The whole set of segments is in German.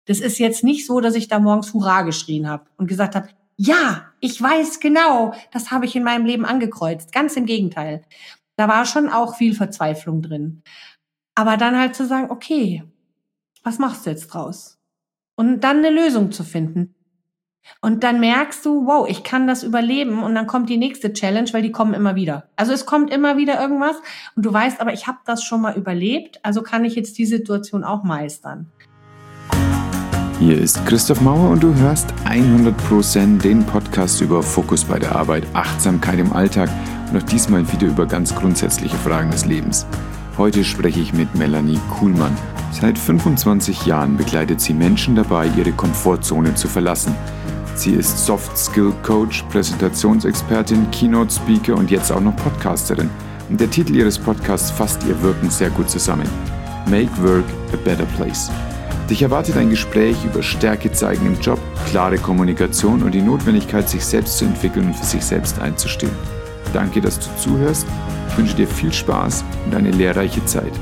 Das ist jetzt nicht so, dass ich da morgens Hurra geschrien habe und gesagt habe, ja, ich weiß genau, das habe ich in meinem Leben angekreuzt. Ganz im Gegenteil. Da war schon auch viel Verzweiflung drin. Aber dann halt zu sagen, okay, was machst du jetzt draus? Und dann eine Lösung zu finden. Und dann merkst du, wow, ich kann das überleben und dann kommt die nächste Challenge, weil die kommen immer wieder. Also es kommt immer wieder irgendwas und du weißt, aber ich habe das schon mal überlebt, also kann ich jetzt die Situation auch meistern. Hier ist Christoph Mauer und du hörst 100% den Podcast über Fokus bei der Arbeit, Achtsamkeit im Alltag und auch diesmal wieder über ganz grundsätzliche Fragen des Lebens. Heute spreche ich mit Melanie Kuhlmann. Seit 25 Jahren begleitet sie Menschen dabei, ihre Komfortzone zu verlassen. Sie ist Soft Skill Coach, Präsentationsexpertin, Keynote Speaker und jetzt auch noch Podcasterin. Und der Titel ihres Podcasts fasst ihr Wirken sehr gut zusammen. Make Work a Better Place. Dich erwartet ein Gespräch über Stärke zeigen im Job, klare Kommunikation und die Notwendigkeit, sich selbst zu entwickeln und für sich selbst einzustehen. Danke, dass du zuhörst. Ich wünsche dir viel Spaß und eine lehrreiche Zeit.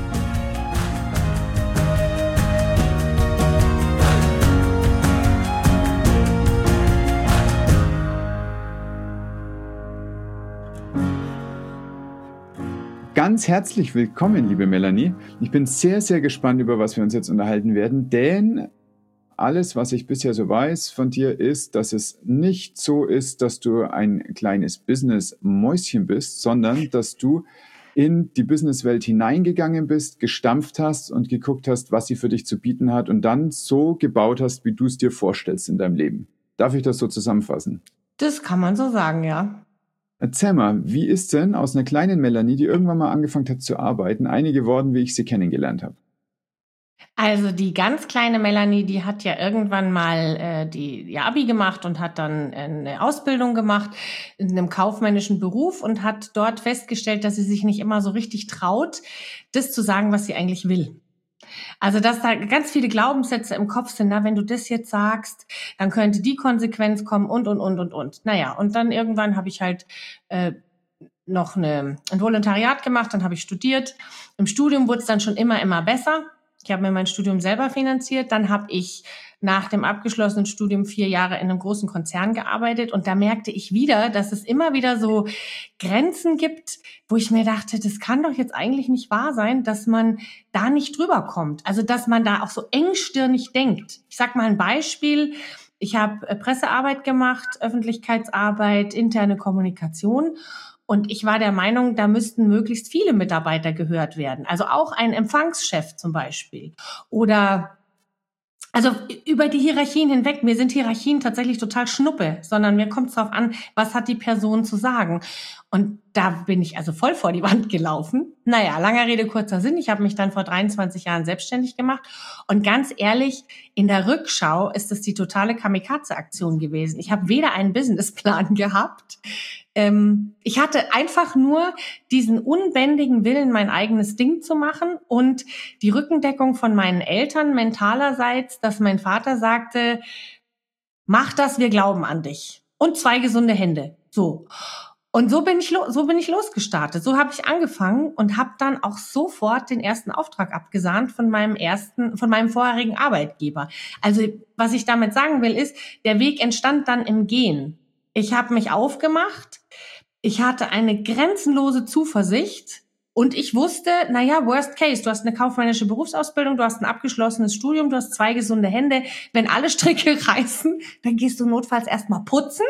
Ganz herzlich willkommen, liebe Melanie. Ich bin sehr, sehr gespannt, über was wir uns jetzt unterhalten werden, denn alles, was ich bisher so weiß von dir, ist, dass es nicht so ist, dass du ein kleines Business-Mäuschen bist, sondern dass du in die Businesswelt hineingegangen bist, gestampft hast und geguckt hast, was sie für dich zu bieten hat und dann so gebaut hast, wie du es dir vorstellst in deinem Leben. Darf ich das so zusammenfassen? Das kann man so sagen, ja. Erzähl mal, wie ist denn aus einer kleinen Melanie, die irgendwann mal angefangen hat zu arbeiten, eine geworden, wie ich sie kennengelernt habe? Also die ganz kleine Melanie, die hat ja irgendwann mal ihr Abi gemacht und hat dann eine Ausbildung gemacht in einem kaufmännischen Beruf und hat dort festgestellt, dass sie sich nicht immer so richtig traut, das zu sagen, was sie eigentlich will. Also, dass da ganz viele Glaubenssätze im Kopf sind, wenn du das jetzt sagst, dann könnte die Konsequenz kommen und. Naja, und dann irgendwann habe ich halt noch ein Volontariat gemacht, dann habe ich studiert. Im Studium wurde es dann schon immer besser. Ich habe mir mein Studium selber finanziert. Dann habe ich nach dem abgeschlossenen Studium 4 Jahre in einem großen Konzern gearbeitet. Und da merkte ich wieder, dass es immer wieder so Grenzen gibt, wo ich mir dachte, das kann doch jetzt eigentlich nicht wahr sein, dass man da nicht drüber kommt. Also, dass man da auch so engstirnig denkt. Ich sag mal ein Beispiel. Ich habe Pressearbeit gemacht, Öffentlichkeitsarbeit, interne Kommunikation. Und ich war der Meinung, da müssten möglichst viele Mitarbeiter gehört werden. Also auch ein Empfangschef zum Beispiel. Oder also über die Hierarchien hinweg. Mir sind Hierarchien tatsächlich total Schnuppe, sondern mir kommt es darauf an, was hat die Person zu sagen. Und da bin ich also voll vor die Wand gelaufen. Naja, langer Rede, kurzer Sinn. Ich habe mich dann vor 23 Jahren selbstständig gemacht. Und ganz ehrlich, in der Rückschau ist es die totale Kamikaze-Aktion gewesen. Ich habe weder einen Businessplan gehabt. Ich hatte einfach nur diesen unbändigen Willen, mein eigenes Ding zu machen und die Rückendeckung von meinen Eltern mentalerseits, dass mein Vater sagte, mach das, wir glauben an dich. Und 2 gesunde Hände. So. Und so bin ich losgestartet. So habe ich angefangen und habe dann auch sofort den ersten Auftrag abgesahnt von meinem vorherigen Arbeitgeber. Also was ich damit sagen will, ist, der Weg entstand dann im Gehen. Ich habe mich aufgemacht. Ich hatte eine grenzenlose Zuversicht. Und ich wusste, worst case, du hast eine kaufmännische Berufsausbildung, du hast ein abgeschlossenes Studium, du hast 2 gesunde Hände. Wenn alle Stricke reißen, dann gehst du notfalls erstmal putzen.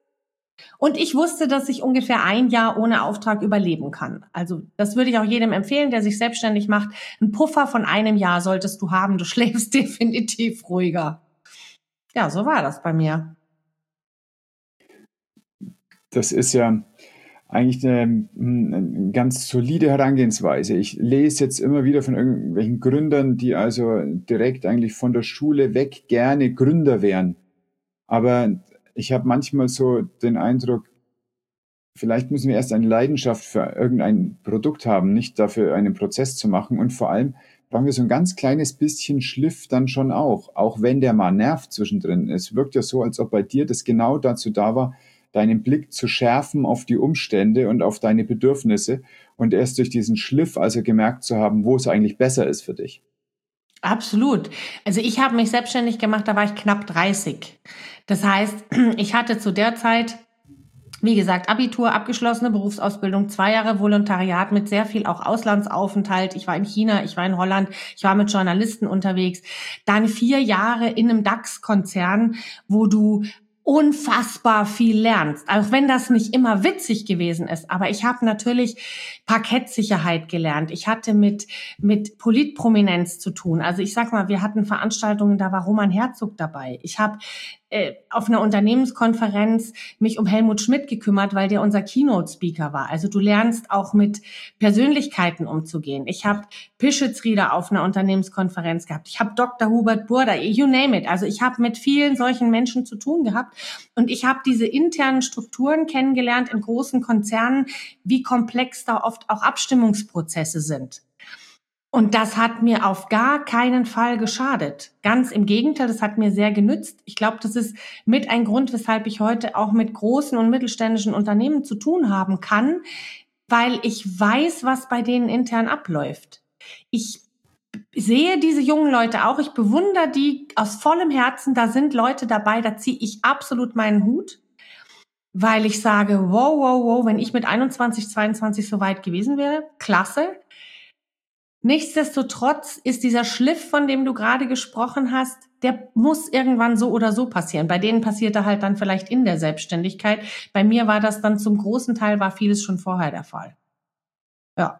Und ich wusste, dass ich ungefähr 1 Jahr ohne Auftrag überleben kann. Also das würde ich auch jedem empfehlen, der sich selbstständig macht. Ein Puffer von 1 Jahr solltest du haben. Du schläfst definitiv ruhiger. Ja, so war das bei mir. Das ist ja eigentlich eine ganz solide Herangehensweise. Ich lese jetzt immer wieder von irgendwelchen Gründern, die also direkt eigentlich von der Schule weg gerne Gründer wären. Aber ich habe manchmal so den Eindruck, vielleicht müssen wir erst eine Leidenschaft für irgendein Produkt haben, nicht dafür einen Prozess zu machen. Und vor allem brauchen wir so ein ganz kleines bisschen Schliff dann schon auch wenn der mal nervt zwischendrin. Es wirkt ja so, als ob bei dir das genau dazu da war, deinen Blick zu schärfen auf die Umstände und auf deine Bedürfnisse und erst durch diesen Schliff also gemerkt zu haben, wo es eigentlich besser ist für dich. Absolut. Also ich habe mich selbstständig gemacht, da war ich knapp 30. Das heißt, ich hatte zu der Zeit, wie gesagt, Abitur, abgeschlossene Berufsausbildung, 2 Jahre Volontariat mit sehr viel auch Auslandsaufenthalt. Ich war in China, ich war in Holland, ich war mit Journalisten unterwegs. Dann 4 Jahre in einem DAX-Konzern, wo du unfassbar viel lernst. Auch wenn das nicht immer witzig gewesen ist. Aber ich habe natürlich Parkettsicherheit gelernt. Ich hatte mit Politprominenz zu tun. Also ich sag mal, wir hatten Veranstaltungen, da war Roman Herzog dabei. Ich habe auf einer Unternehmenskonferenz mich um Helmut Schmidt gekümmert, weil der unser Keynote-Speaker war. Also du lernst auch mit Persönlichkeiten umzugehen. Ich habe Pischetsrieder auf einer Unternehmenskonferenz gehabt. Ich habe Dr. Hubert Burda, you name it. Also ich habe mit vielen solchen Menschen zu tun gehabt. Und ich habe diese internen Strukturen kennengelernt in großen Konzernen, wie komplex da oft auch Abstimmungsprozesse sind. Und das hat mir auf gar keinen Fall geschadet. Ganz im Gegenteil, das hat mir sehr genützt. Ich glaube, das ist mit ein Grund, weshalb ich heute auch mit großen und mittelständischen Unternehmen zu tun haben kann, weil ich weiß, was bei denen intern abläuft. Ich sehe diese jungen Leute auch, ich bewundere die aus vollem Herzen. Da sind Leute dabei, da ziehe ich absolut meinen Hut, weil ich sage, wow, wenn ich mit 21, 22 so weit gewesen wäre, klasse. Nichtsdestotrotz ist dieser Schliff, von dem du gerade gesprochen hast, der muss irgendwann so oder so passieren. Bei denen passiert er halt dann vielleicht in der Selbstständigkeit. Bei mir war das dann zum großen Teil, war vieles schon vorher der Fall. Ja.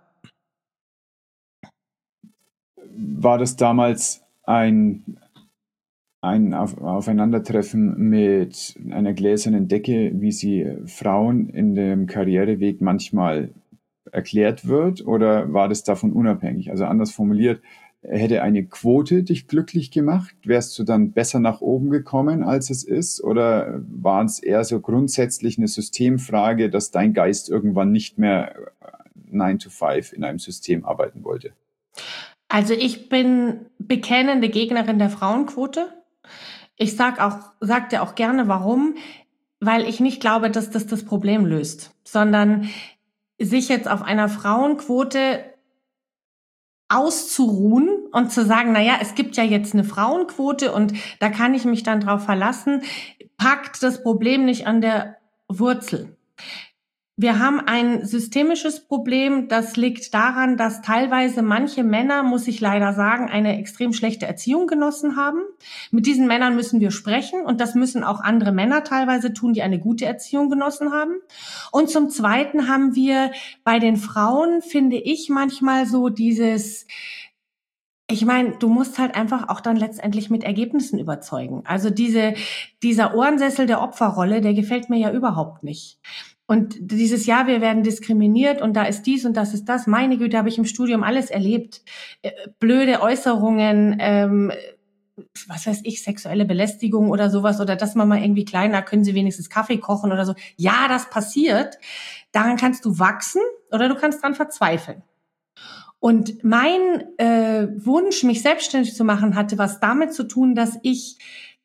War das damals ein Aufeinandertreffen mit einer gläsernen Decke, wie sie Frauen in dem Karriereweg manchmal erklärt wird, oder war das davon unabhängig? Also anders formuliert, hätte eine Quote dich glücklich gemacht? Wärst du dann besser nach oben gekommen, als es ist? Oder war es eher so grundsätzlich eine Systemfrage, dass dein Geist irgendwann nicht mehr 9 to 5 in einem System arbeiten wollte? Also ich bin bekennende Gegnerin der Frauenquote. Ich sag dir auch gerne, warum. Weil ich nicht glaube, dass das Problem löst, sondern sich jetzt auf einer Frauenquote auszuruhen und zu sagen, naja, es gibt ja jetzt eine Frauenquote und da kann ich mich dann drauf verlassen, packt das Problem nicht an der Wurzel. Wir haben ein systemisches Problem, das liegt daran, dass teilweise manche Männer, muss ich leider sagen, eine extrem schlechte Erziehung genossen haben. Mit diesen Männern müssen wir sprechen und das müssen auch andere Männer teilweise tun, die eine gute Erziehung genossen haben. Und zum Zweiten haben wir bei den Frauen, finde ich, manchmal so dieses... Ich meine, du musst halt einfach auch dann letztendlich mit Ergebnissen überzeugen. Also dieser Ohrensessel der Opferrolle, der gefällt mir ja überhaupt nicht. Und dieses Jahr, wir werden diskriminiert und da ist dies und das ist das. Meine Güte, habe ich im Studium alles erlebt. Blöde Äußerungen, was weiß ich, sexuelle Belästigung oder sowas oder dass man mal irgendwie kleiner, können Sie wenigstens Kaffee kochen oder so. Ja, das passiert. Daran kannst du wachsen oder du kannst dran verzweifeln. Und mein Wunsch, mich selbstständig zu machen, hatte was damit zu tun, dass ich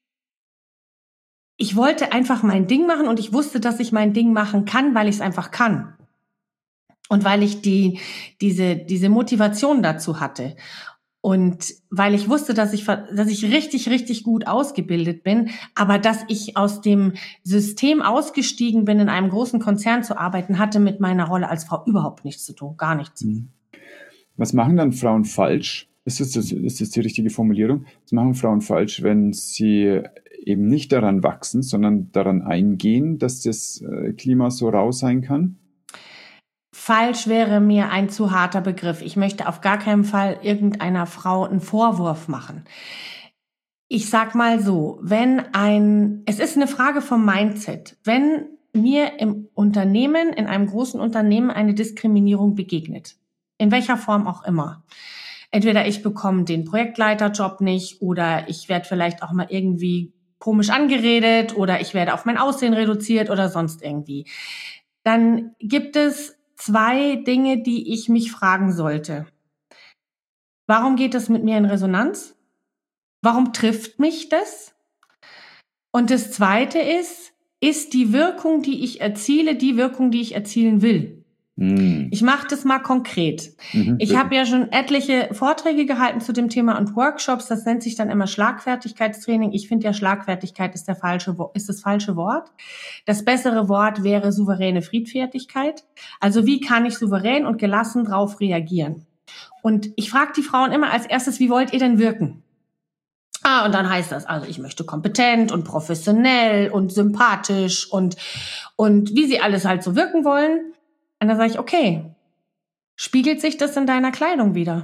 wollte einfach mein Ding machen und ich wusste, dass ich mein Ding machen kann, weil ich es einfach kann. Und weil ich diese Motivation dazu hatte. Und weil ich wusste, dass ich richtig, richtig gut ausgebildet bin, aber dass ich aus dem System ausgestiegen bin, in einem großen Konzern zu arbeiten, hatte mit meiner Rolle als Frau überhaupt nichts zu tun, gar nichts. Was machen dann Frauen falsch? Ist das die richtige Formulierung? Was machen Frauen falsch, wenn sie eben nicht daran wachsen, sondern daran eingehen, dass das Klima so rau sein kann? Falsch wäre mir ein zu harter Begriff. Ich möchte auf gar keinen Fall irgendeiner Frau einen Vorwurf machen. Ich sag mal so, es ist eine Frage vom Mindset. Wenn mir im Unternehmen, in einem großen Unternehmen eine Diskriminierung begegnet, in welcher Form auch immer, entweder ich bekomme den Projektleiterjob nicht oder ich werde vielleicht auch mal irgendwie komisch angeredet oder ich werde auf mein Aussehen reduziert oder sonst irgendwie, dann gibt es 2 Dinge, die ich mich fragen sollte. Warum geht das mit mir in Resonanz? Warum trifft mich das? Und das Zweite ist die Wirkung, die ich erziele, die Wirkung, die ich erzielen will? Ich mache das mal konkret. Ich habe ja schon etliche Vorträge gehalten zu dem Thema und Workshops. Das nennt sich dann immer Schlagfertigkeitstraining. Ich finde ja, Schlagfertigkeit ist das falsche Wort. Das bessere Wort wäre souveräne Friedfertigkeit. Also wie kann ich souverän und gelassen drauf reagieren? Und ich frage die Frauen immer als erstes, wie wollt ihr denn wirken? Und dann heißt das, also ich möchte kompetent und professionell und sympathisch und wie sie alles halt so wirken wollen. Und dann sage ich, okay, spiegelt sich das in deiner Kleidung wieder?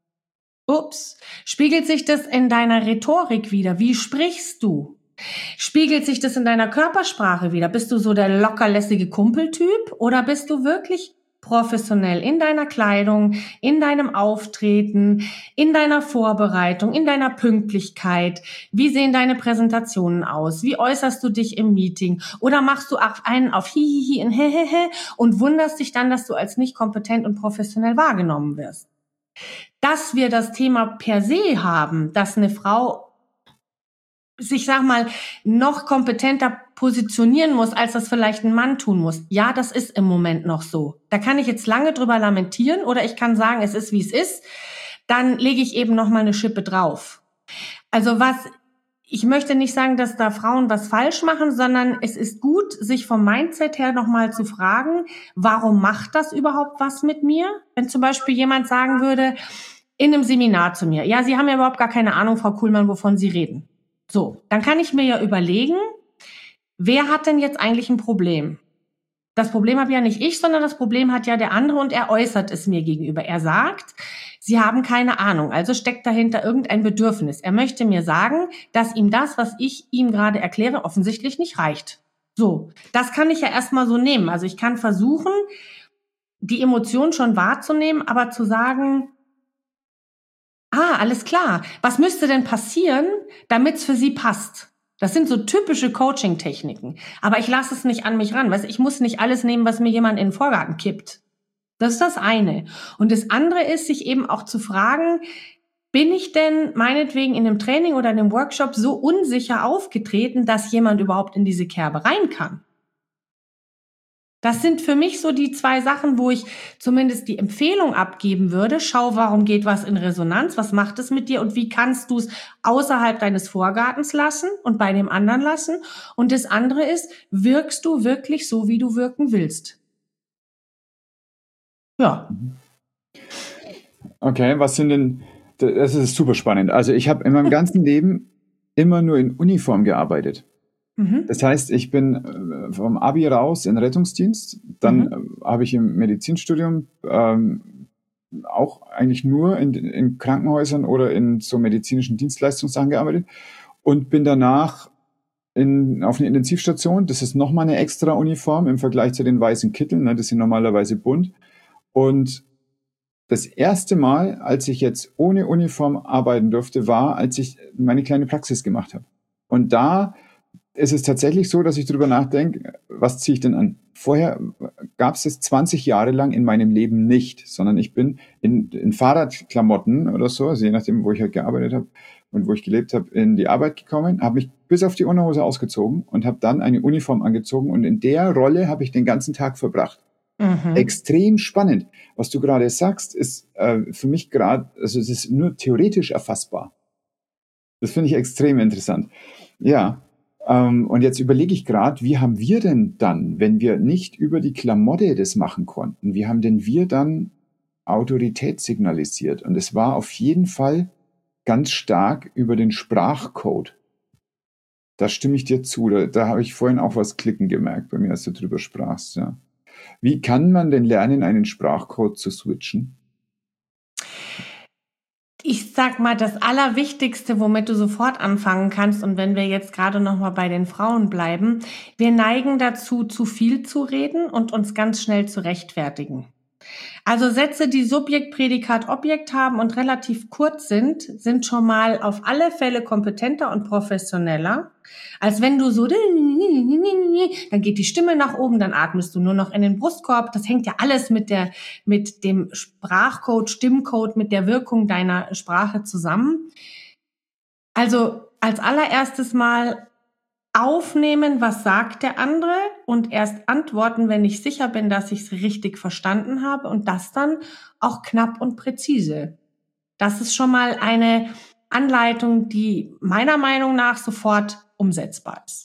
Spiegelt sich das in deiner Rhetorik wieder? Wie sprichst du? Spiegelt sich das in deiner Körpersprache wieder? Bist du so der lockerlässige Kumpeltyp oder bist du wirklich professionell in deiner Kleidung, in deinem Auftreten, in deiner Vorbereitung, in deiner Pünktlichkeit? Wie sehen deine Präsentationen aus? Wie äußerst du dich im Meeting? Oder machst du einen auf Hihihi und Hehehe und wunderst dich dann, dass du als nicht kompetent und professionell wahrgenommen wirst? Dass wir das Thema per se haben, dass eine Frau sich, sag mal, noch kompetenter positionieren muss, als das vielleicht ein Mann tun muss. Ja, das ist im Moment noch so. Da kann ich jetzt lange drüber lamentieren oder ich kann sagen, es ist, wie es ist. Dann lege ich eben noch mal eine Schippe drauf. Also ich möchte nicht sagen, dass da Frauen was falsch machen, sondern es ist gut, sich vom Mindset her noch mal zu fragen, warum macht das überhaupt was mit mir? Wenn zum Beispiel jemand sagen würde, in einem Seminar zu mir, ja, Sie haben ja überhaupt gar keine Ahnung, Frau Kuhlmann, wovon Sie reden. So, dann kann ich mir ja überlegen, wer hat denn jetzt eigentlich ein Problem? Das Problem habe ja nicht ich, sondern das Problem hat ja der andere und er äußert es mir gegenüber. Er sagt, Sie haben keine Ahnung, also steckt dahinter irgendein Bedürfnis. Er möchte mir sagen, dass ihm das, was ich ihm gerade erkläre, offensichtlich nicht reicht. So, das kann ich ja erstmal so nehmen. Also ich kann versuchen, die Emotion schon wahrzunehmen, aber zu sagen, alles klar. Was müsste denn passieren, damit es für Sie passt? Das sind so typische Coaching-Techniken. Aber ich lasse es nicht an mich ran. Weißt, ich muss nicht alles nehmen, was mir jemand in den Vorgarten kippt. Das ist das eine. Und das andere ist, sich eben auch zu fragen, bin ich denn meinetwegen in einem Training oder in einem Workshop so unsicher aufgetreten, dass jemand überhaupt in diese Kerbe rein kann? Das sind für mich so die zwei Sachen, wo ich zumindest die Empfehlung abgeben würde. Schau, warum geht was in Resonanz? Was macht es mit dir? Und wie kannst du es außerhalb deines Vorgartens lassen und bei dem anderen lassen? Und das andere ist, wirkst du wirklich so, wie du wirken willst? Ja. Okay, das ist super spannend. Also ich habe in meinem ganzen Leben immer nur in Uniform gearbeitet. Das heißt, ich bin vom Abi raus in Rettungsdienst, dann habe ich im Medizinstudium auch eigentlich nur in Krankenhäusern oder in so medizinischen Dienstleistungssachen gearbeitet und bin danach auf eine Intensivstation. Das ist nochmal eine extra Uniform im Vergleich zu den weißen Kitteln, ne, das sind normalerweise bunt. Und das erste Mal, als ich jetzt ohne Uniform arbeiten durfte, war, als ich meine kleine Praxis gemacht habe. Und da ist es tatsächlich so, dass ich darüber nachdenke, was ziehe ich denn an? Vorher gab es das 20 Jahre lang in meinem Leben nicht, sondern ich bin in Fahrradklamotten oder so, also je nachdem, wo ich halt gearbeitet habe und wo ich gelebt habe, in die Arbeit gekommen, habe mich bis auf die Unterhose ausgezogen und habe dann eine Uniform angezogen und in der Rolle habe ich den ganzen Tag verbracht. Extrem spannend. Was du gerade sagst, ist für mich gerade, also es ist nur theoretisch erfassbar. Das finde ich extrem interessant. Ja. Und jetzt überlege ich gerade, wie haben wir denn dann, wenn wir nicht über die Klamotte das machen konnten, wie haben denn wir dann Autorität signalisiert? Und es war auf jeden Fall ganz stark über den Sprachcode. Da stimme ich dir zu. Da habe ich vorhin auch was klicken gemerkt bei mir, als du drüber sprachst. Ja. Wie kann man denn lernen, einen Sprachcode zu switchen? Ich sag mal, das Allerwichtigste, womit du sofort anfangen kannst, und wenn wir jetzt gerade noch mal bei den Frauen bleiben, wir neigen dazu, zu viel zu reden und uns ganz schnell zu rechtfertigen. Also Sätze, die Subjekt, Prädikat, Objekt haben und relativ kurz sind schon mal auf alle Fälle kompetenter und professioneller, als wenn du so, dann geht die Stimme nach oben, dann atmest du nur noch in den Brustkorb. Das hängt ja alles mit dem Sprachcode, Stimmcode, mit der Wirkung deiner Sprache zusammen. Also als allererstes mal aufnehmen, was sagt der andere und erst antworten, wenn ich sicher bin, dass ich es richtig verstanden habe und das dann auch knapp und präzise. Das ist schon mal eine Anleitung, die meiner Meinung nach sofort umsetzbar ist.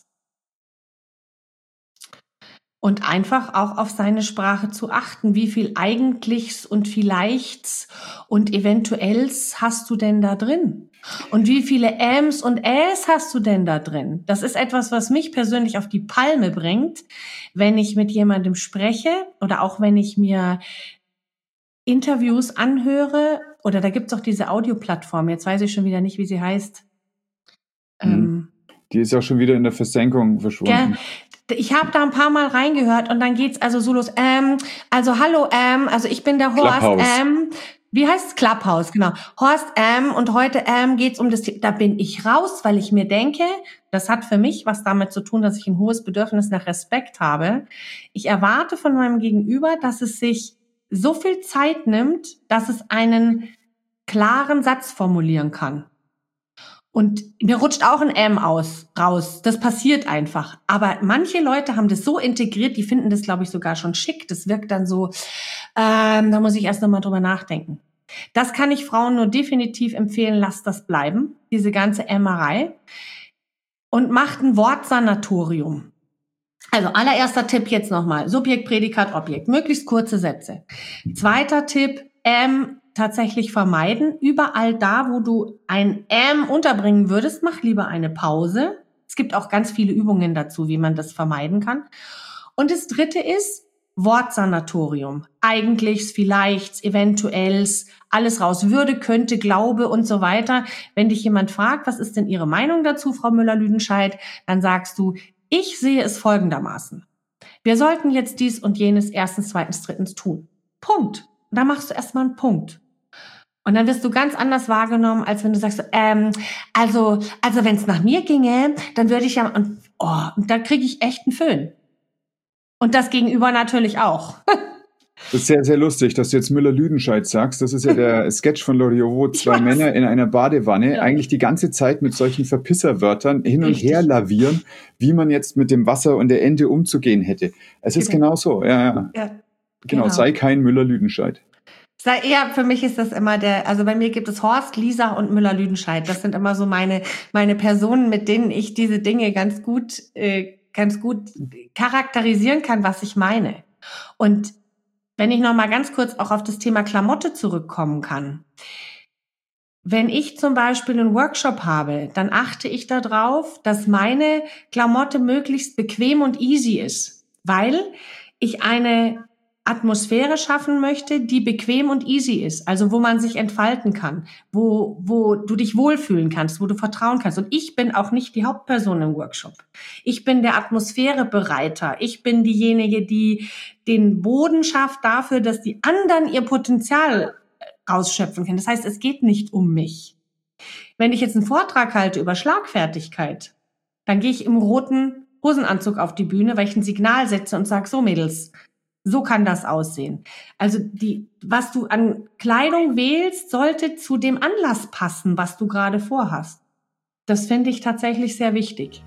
Und einfach auch auf seine Sprache zu achten. Wie viel Eigentlichs und Vielleichts und Eventuells hast du denn da drin? Und wie viele Äms und Äs hast du denn da drin? Das ist etwas, was mich persönlich auf die Palme bringt, wenn ich mit jemandem spreche oder auch wenn ich mir Interviews anhöre. Oder da gibt's auch diese Audioplattform. Jetzt weiß ich schon wieder nicht, wie sie heißt. Die ist auch schon wieder in der Versenkung verschwunden. Ich habe da ein paar Mal reingehört und dann geht's also so los. Also hallo, also ich bin der Horst. Wie heißt es? Clubhouse, genau. Horst, und heute geht's um das Thema. Da bin ich raus, weil ich mir denke, das hat für mich was damit zu tun, dass ich ein hohes Bedürfnis nach Respekt habe. Ich erwarte von meinem Gegenüber, dass es sich so viel Zeit nimmt, dass es einen klaren Satz formulieren kann. Und mir rutscht auch ein raus. Das passiert einfach. Aber manche Leute haben das so integriert, die finden das, glaube ich, sogar schon schick. Das wirkt dann so, da muss ich erst nochmal drüber nachdenken. Das kann ich Frauen nur definitiv empfehlen, lasst das bleiben, diese ganze Ämmerei. Und macht ein Wortsanatorium. Also allererster Tipp jetzt nochmal, Subjekt, Prädikat, Objekt, möglichst kurze Sätze. Zweiter Tipp, tatsächlich vermeiden. Überall da, wo du ein unterbringen würdest, mach lieber eine Pause. Es gibt auch ganz viele Übungen dazu, wie man das vermeiden kann. Und das dritte ist Wortsanatorium. Eigentlichs, vielleichts, eventuells, alles raus. Würde, könnte, glaube und so weiter. Wenn dich jemand fragt, was ist denn Ihre Meinung dazu, Frau Müller-Lüdenscheid, dann sagst du, ich sehe es folgendermaßen. Wir sollten jetzt dies und jenes erstens, zweitens, drittens tun. Punkt. Und dann machst du erstmal einen Punkt. Und dann wirst du ganz anders wahrgenommen, als wenn du sagst, also wenn es nach mir ginge, dann würde ich ja, und da kriege ich echt einen Föhn. Und das Gegenüber natürlich auch. Das ist sehr, sehr lustig, dass du jetzt Müller-Lüdenscheid sagst. Das ist ja der Sketch von Loriot, zwei Männer in einer Badewanne, eigentlich die ganze Zeit mit solchen Verpisserwörtern hin und her lavieren, wie man jetzt mit dem Wasser und der Ente umzugehen hätte. Es ist genau so. Ja. Genau, sei kein Müller-Lüdenscheid. Ja, für mich ist das immer also bei mir gibt es Horst, Lisa und Müller-Lüdenscheid. Das sind immer so meine Personen, mit denen ich diese Dinge ganz gut charakterisieren kann, was ich meine. Und wenn ich noch mal ganz kurz auch auf das Thema Klamotte zurückkommen kann. Wenn ich zum Beispiel einen Workshop habe, dann achte ich darauf, dass meine Klamotte möglichst bequem und easy ist, weil ich eine Atmosphäre schaffen möchte, die bequem und easy ist, also wo man sich entfalten kann, wo du dich wohlfühlen kannst, wo du vertrauen kannst. Und ich bin auch nicht die Hauptperson im Workshop. Ich bin der Atmosphärebereiter. Ich bin diejenige, die den Boden schafft dafür, dass die anderen ihr Potenzial rausschöpfen können. Das heißt, es geht nicht um mich. Wenn ich jetzt einen Vortrag halte über Schlagfertigkeit, dann gehe ich im roten Hosenanzug auf die Bühne, weil ich ein Signal setze und sage, so Mädels, so kann das aussehen. Also was du an Kleidung wählst, sollte zu dem Anlass passen, was du gerade vorhast. Das finde ich tatsächlich sehr wichtig.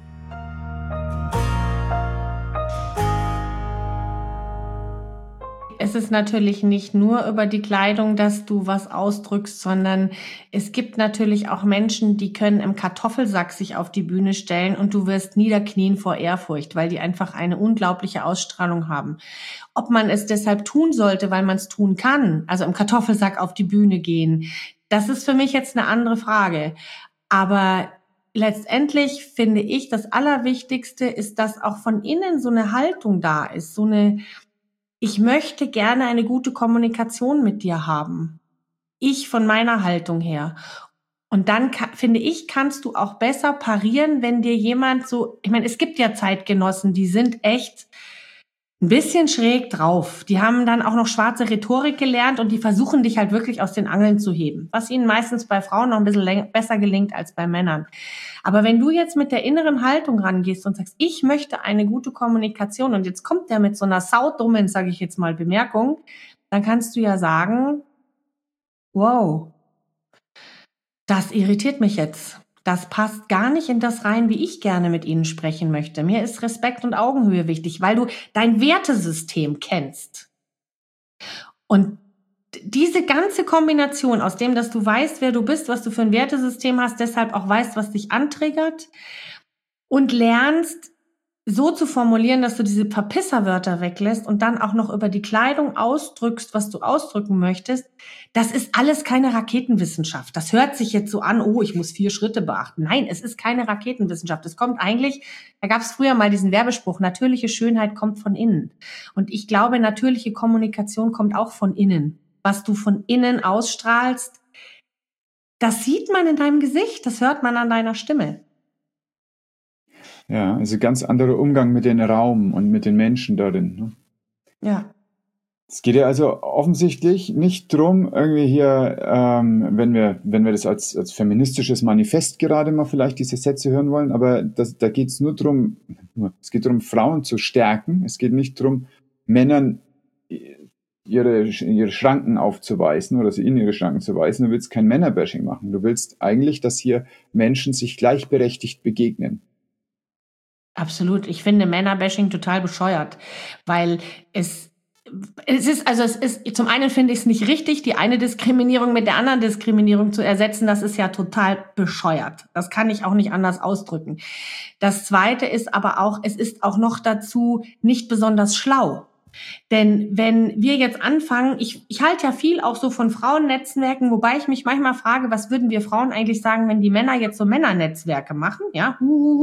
Es ist natürlich nicht nur über die Kleidung, dass du was ausdrückst, sondern es gibt natürlich auch Menschen, die können im Kartoffelsack sich auf die Bühne stellen und du wirst niederknien vor Ehrfurcht, weil die einfach eine unglaubliche Ausstrahlung haben. Ob man es deshalb tun sollte, weil man es tun kann, also im Kartoffelsack auf die Bühne gehen, das ist für mich jetzt eine andere Frage. Aber letztendlich finde ich, das Allerwichtigste ist, dass auch von innen so eine Haltung da ist, ich möchte gerne eine gute Kommunikation mit dir haben. Ich von meiner Haltung her. Und dann, finde ich, kannst du auch besser parieren, wenn dir jemand ich meine, es gibt ja Zeitgenossen, die sind echt ein bisschen schräg drauf. Die haben dann auch noch schwarze Rhetorik gelernt und die versuchen dich halt wirklich aus den Angeln zu heben. Was ihnen meistens bei Frauen noch ein bisschen besser gelingt als bei Männern. Aber wenn du jetzt mit der inneren Haltung rangehst und sagst, ich möchte eine gute Kommunikation und jetzt kommt der mit so einer saudummen, sage ich jetzt mal, Bemerkung, dann kannst du ja sagen, wow, das irritiert mich jetzt. das passt gar nicht in das rein, wie ich gerne mit Ihnen sprechen möchte. Mir ist Respekt und Augenhöhe wichtig, weil du dein Wertesystem kennst. Und diese ganze Kombination aus dem, dass du weißt, wer du bist, was du für ein Wertesystem hast, deshalb auch weißt, was dich antriggert und lernst, so zu formulieren, dass du diese Verpisserwörter weglässt und dann auch noch über die Kleidung ausdrückst, was du ausdrücken möchtest, das ist alles keine Raketenwissenschaft. Das hört sich jetzt so an, oh, ich muss 4 Schritte beachten. Nein, es ist keine Raketenwissenschaft. Es kommt eigentlich, da gab es früher mal diesen Werbespruch, natürliche Schönheit kommt von innen. Und ich glaube, natürliche Kommunikation kommt auch von innen. Was du von innen ausstrahlst, das sieht man in deinem Gesicht, das hört man an deiner Stimme. Ja, also ganz anderer Umgang mit dem Raum und mit den Menschen darin. Ne? Ja. Es geht ja also offensichtlich nicht drum, irgendwie hier, wenn wir das als feministisches Manifest gerade mal vielleicht diese Sätze hören wollen, aber da geht es nur drum, es geht darum, Frauen zu stärken. Es geht nicht drum, Männern ihre Schranken aufzuweisen oder sie in ihre Schranken zu weisen. Du willst kein Männerbashing machen. Du willst eigentlich, dass hier Menschen sich gleichberechtigt begegnen. Absolut. Ich finde Männerbashing total bescheuert, weil es ist, zum einen finde ich es nicht richtig, die eine Diskriminierung mit der anderen Diskriminierung zu ersetzen. Das ist ja total bescheuert. Das kann ich auch nicht anders ausdrücken. Das Zweite ist aber auch, es ist auch noch dazu nicht besonders schlau. Denn wenn wir jetzt anfangen, ich halte ja viel auch so von Frauennetzwerken, wobei ich mich manchmal frage, was würden wir Frauen eigentlich sagen, wenn die Männer jetzt so Männernetzwerke machen? Ja,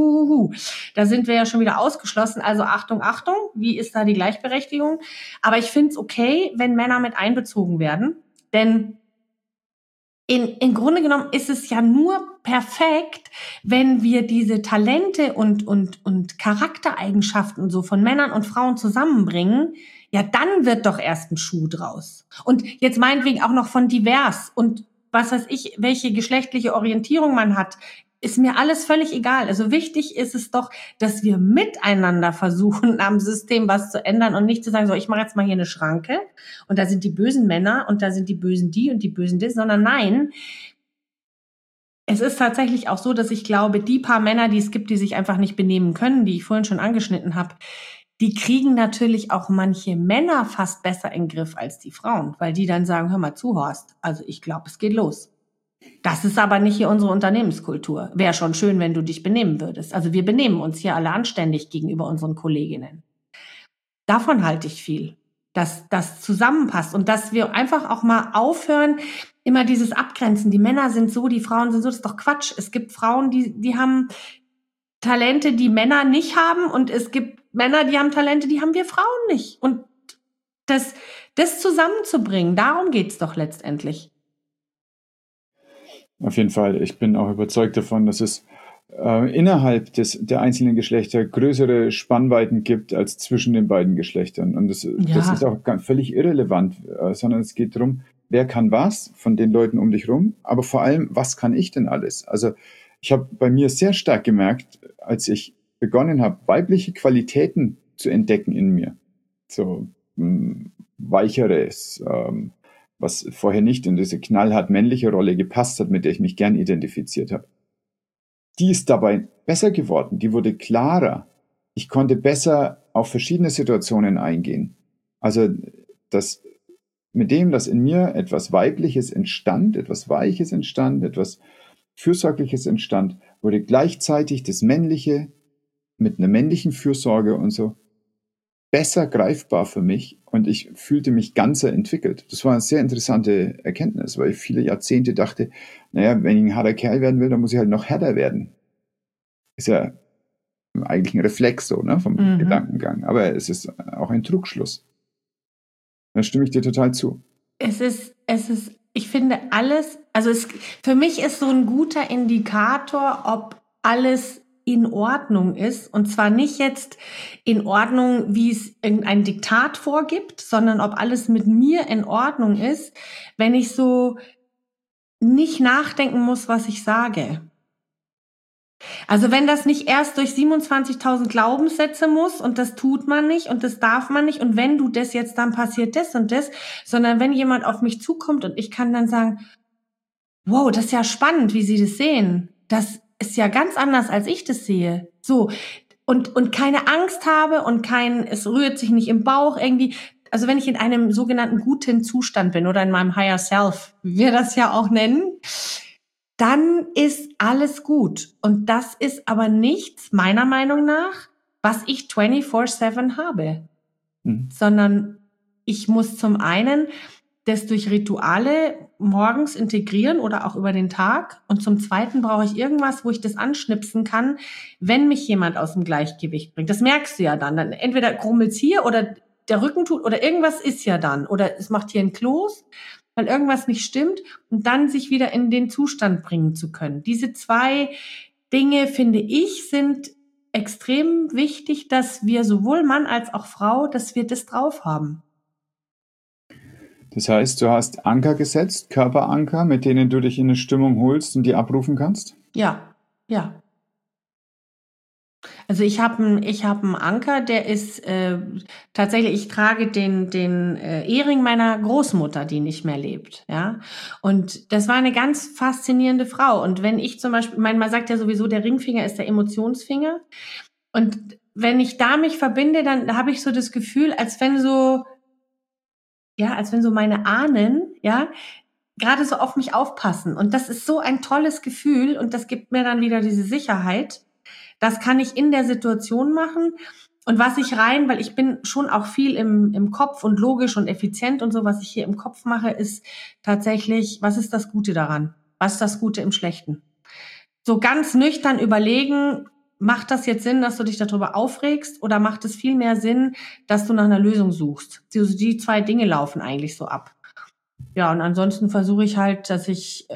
da sind wir ja schon wieder ausgeschlossen. Also Achtung, Achtung, wie ist da die Gleichberechtigung? Aber ich finde es okay, wenn Männer mit einbezogen werden, denn im Grunde genommen ist es ja nur perfekt, wenn wir diese Talente und Charaktereigenschaften so von Männern und Frauen zusammenbringen. Ja, dann wird doch erst ein Schuh draus. Und jetzt meinetwegen auch noch von divers und was weiß ich, welche geschlechtliche Orientierung man hat, ist mir alles völlig egal. Also wichtig ist es doch, dass wir miteinander versuchen, am System was zu ändern und nicht zu sagen, so, ich mache jetzt mal hier eine Schranke und da sind die bösen Männer und da sind die bösen die und die bösen das, sondern nein, es ist tatsächlich auch so, dass ich glaube, die paar Männer, die es gibt, die sich einfach nicht benehmen können, die ich vorhin schon angeschnitten habe, die kriegen natürlich auch manche Männer fast besser in den Griff als die Frauen, weil die dann sagen, hör mal zu, Horst, also ich glaube, es geht los. Das ist aber nicht hier unsere Unternehmenskultur. Wäre schon schön, wenn du dich benehmen würdest. Also wir benehmen uns hier alle anständig gegenüber unseren Kolleginnen. Davon halte ich viel, dass das zusammenpasst und dass wir einfach auch mal aufhören, immer dieses Abgrenzen. Die Männer sind so, die Frauen sind so. Das ist doch Quatsch. Es gibt Frauen, die haben Talente, die Männer nicht haben und es gibt Männer, die haben Talente, die haben wir Frauen nicht. Und das zusammenzubringen, darum geht's doch letztendlich. Auf jeden Fall. Ich bin auch überzeugt davon, dass es innerhalb der einzelnen Geschlechter größere Spannweiten gibt als zwischen den beiden Geschlechtern. Und das ist auch völlig irrelevant, sondern es geht darum, wer kann was von den Leuten um dich rum, aber vor allem, was kann ich denn alles? Also ich habe bei mir sehr stark gemerkt, als ich begonnen habe, weibliche Qualitäten zu entdecken in mir. So Weicheres, was vorher nicht in diese knallhart männliche Rolle gepasst hat, mit der ich mich gern identifiziert habe. Die ist dabei besser geworden, die wurde klarer. Ich konnte besser auf verschiedene Situationen eingehen. Also mit dem, dass in mir etwas Weibliches entstand, etwas Weiches entstand, etwas Fürsorgliches entstand, wurde gleichzeitig das Männliche mit einer männlichen Fürsorge und so besser greifbar für mich und ich fühlte mich ganzer entwickelt. Das war eine sehr interessante Erkenntnis, weil ich viele Jahrzehnte dachte, naja, wenn ich ein harter Kerl werden will, dann muss ich halt noch härter werden. Ist ja eigentlich ein Reflex so, ne, vom Gedankengang. Aber es ist auch ein Trugschluss. Da stimme ich dir total zu. Es ist, ich finde alles, also für mich ist so ein guter Indikator, ob alles in Ordnung ist. Und zwar nicht jetzt in Ordnung, wie es irgendein Diktat vorgibt, sondern ob alles mit mir in Ordnung ist, wenn ich so nicht nachdenken muss, was ich sage. Also wenn das nicht erst durch 27.000 Glaubenssätze muss und das tut man nicht und das darf man nicht und wenn du das jetzt, dann passiert das und das, sondern wenn jemand auf mich zukommt und ich kann dann sagen, wow, das ist ja spannend, wie Sie das sehen. ist ja ganz anders, als ich das sehe. So. Und keine Angst habe und es rührt sich nicht im Bauch irgendwie. Also wenn ich in einem sogenannten guten Zustand bin oder in meinem Higher Self, wie wir das ja auch nennen, dann ist alles gut. Und das ist aber nichts, meiner Meinung nach, was ich 24/7 habe. Sondern ich muss zum einen das durch Rituale morgens integrieren oder auch über den Tag. Und zum Zweiten brauche ich irgendwas, wo ich das anschnipsen kann, wenn mich jemand aus dem Gleichgewicht bringt. Das merkst du ja dann. Entweder grummelt's hier oder der Rücken tut oder irgendwas ist ja dann. Oder es macht hier ein Kloß, weil irgendwas nicht stimmt. Und dann sich wieder in den Zustand bringen zu können. Diese 2 Dinge, finde ich, sind extrem wichtig, dass wir sowohl Mann als auch Frau, dass wir das drauf haben. Das heißt, du hast Anker gesetzt, Körperanker, mit denen du dich in eine Stimmung holst und die abrufen kannst? Ja. Also ich habe einen Anker, der ist tatsächlich, ich trage den Ehering meiner Großmutter, die nicht mehr lebt, ja. Und das war eine ganz faszinierende Frau. Und wenn ich zum Beispiel, man sagt ja sowieso, der Ringfinger ist der Emotionsfinger. Und wenn ich da mich verbinde, dann habe ich so das Gefühl, als wenn so meine Ahnen, ja, gerade so auf mich aufpassen. Und das ist so ein tolles Gefühl und das gibt mir dann wieder diese Sicherheit. Das kann ich in der Situation machen. Und was ich weil ich bin schon auch viel im Kopf und logisch und effizient und so, was ich hier im Kopf mache, ist tatsächlich, was ist das Gute daran? Was ist das Gute im Schlechten? So ganz nüchtern überlegen, macht das jetzt Sinn, dass du dich darüber aufregst oder macht es viel mehr Sinn, dass du nach einer Lösung suchst? Also die 2 Dinge laufen eigentlich so ab. Ja, und ansonsten versuche ich halt, dass ich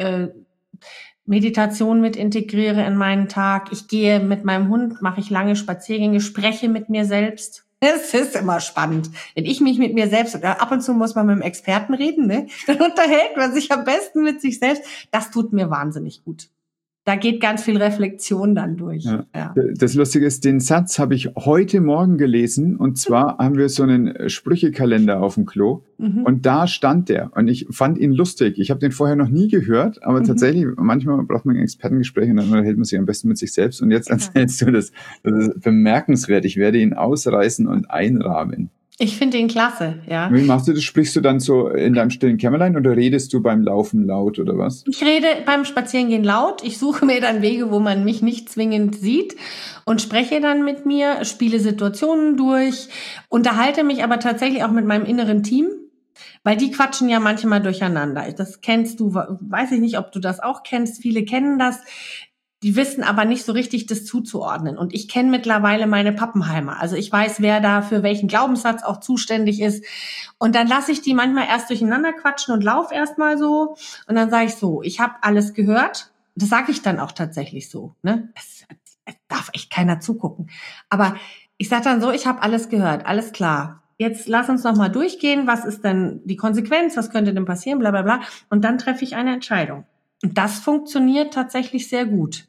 Meditation mit integriere in meinen Tag. Ich gehe mit meinem Hund, mache ich lange Spaziergänge, spreche mit mir selbst. Es ist immer spannend. Wenn ich mich mit mir selbst, ab und zu muss man mit einem Experten reden, ne? Dann unterhält man sich am besten mit sich selbst. Das tut mir wahnsinnig gut. Da geht ganz viel Reflexion dann durch. Ja. Das Lustige ist, den Satz habe ich heute Morgen gelesen und zwar haben wir so einen Sprüchekalender auf dem Klo und da stand der und ich fand ihn lustig. Ich habe den vorher noch nie gehört, aber tatsächlich, manchmal braucht man ein Expertengespräch und dann unterhält man sich am besten mit sich selbst und jetzt erzählst du das. Das ist bemerkenswert. Ich werde ihn ausreißen und einrahmen. Ich finde ihn klasse, ja. Wie machst du das? Sprichst du dann so in deinem stillen Kämmerlein oder redest du beim Laufen laut oder was? Ich rede beim Spazierengehen laut. Ich suche mir dann Wege, wo man mich nicht zwingend sieht und spreche dann mit mir, spiele Situationen durch, unterhalte mich aber tatsächlich auch mit meinem inneren Team, weil die quatschen ja manchmal durcheinander. Das kennst du, weiß ich nicht, ob du das auch kennst. Viele kennen das. Die wissen aber nicht so richtig, das zuzuordnen. Und ich kenne mittlerweile meine Pappenheimer. Also ich weiß, wer da für welchen Glaubenssatz auch zuständig ist. Und dann lasse ich die manchmal erst durcheinander quatschen und laufe erstmal so. Und dann sage ich so, ich habe alles gehört. Das sage ich dann auch tatsächlich so. Ne? Es darf echt keiner zugucken. Aber ich sage dann so, ich habe alles gehört, alles klar. Jetzt lass uns noch mal durchgehen. Was ist denn die Konsequenz? Was könnte denn passieren? Bla bla bla. Und dann treffe ich eine Entscheidung. Und das funktioniert tatsächlich sehr gut.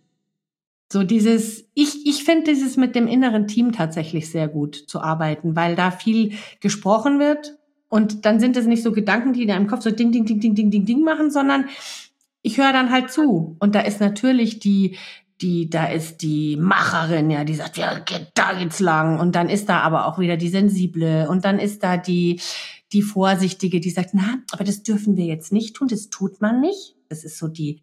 So ich finde dieses mit dem inneren Team tatsächlich sehr gut zu arbeiten, weil da viel gesprochen wird und dann sind es nicht so Gedanken, die in deinem Kopf so ding, ding, ding, ding, ding, ding, ding machen, sondern ich höre dann halt zu. Und da ist natürlich da ist die Macherin, ja, die sagt, ja, da geht's lang. Und dann ist da aber auch wieder die Sensible und dann ist da die Vorsichtige, die sagt, na, aber das dürfen wir jetzt nicht tun, das tut man nicht. Das ist so die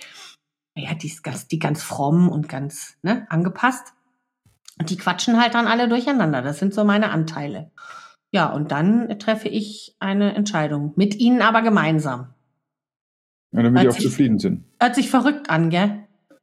ist ganz fromm und ganz angepasst. Und die quatschen halt dann alle durcheinander. Das sind so meine Anteile. Ja, und dann treffe ich eine Entscheidung. Mit ihnen aber gemeinsam. Ja, damit die auch zufrieden sind. Hört sich verrückt an, gell?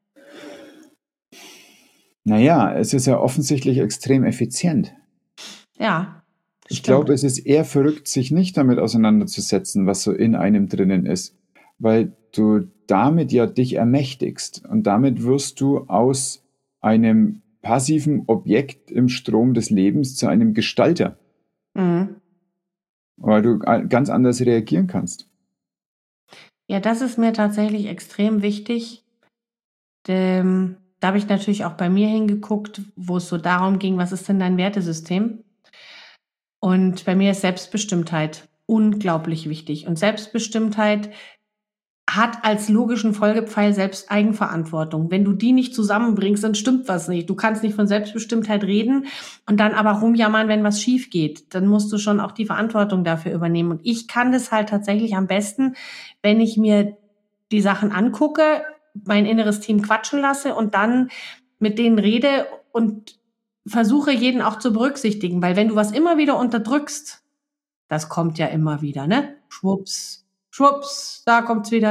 Naja, es ist ja offensichtlich extrem effizient. Ja. Ich glaube, es ist eher verrückt, sich nicht damit auseinanderzusetzen, was so in einem drinnen ist. Weil du damit ja dich ermächtigst und damit wirst du aus einem passiven Objekt im Strom des Lebens zu einem Gestalter. Mhm. Weil du ganz anders reagieren kannst. Ja, das ist mir tatsächlich extrem wichtig. Da habe ich natürlich auch bei mir hingeguckt, wo es so darum ging, was ist denn dein Wertesystem? Und bei mir ist Selbstbestimmtheit unglaublich wichtig. Und Selbstbestimmtheit hat als logischen Folgepfeil selbst Eigenverantwortung. Wenn du die nicht zusammenbringst, dann stimmt was nicht. Du kannst nicht von Selbstbestimmtheit reden und dann aber rumjammern, wenn was schief geht. Dann musst du schon auch die Verantwortung dafür übernehmen. Und ich kann das halt tatsächlich am besten, wenn ich mir die Sachen angucke, mein inneres Team quatschen lasse und dann mit denen rede und versuche, jeden auch zu berücksichtigen. Weil wenn du was immer wieder unterdrückst, das kommt ja immer wieder, ne? Schwupps, da kommt's wieder,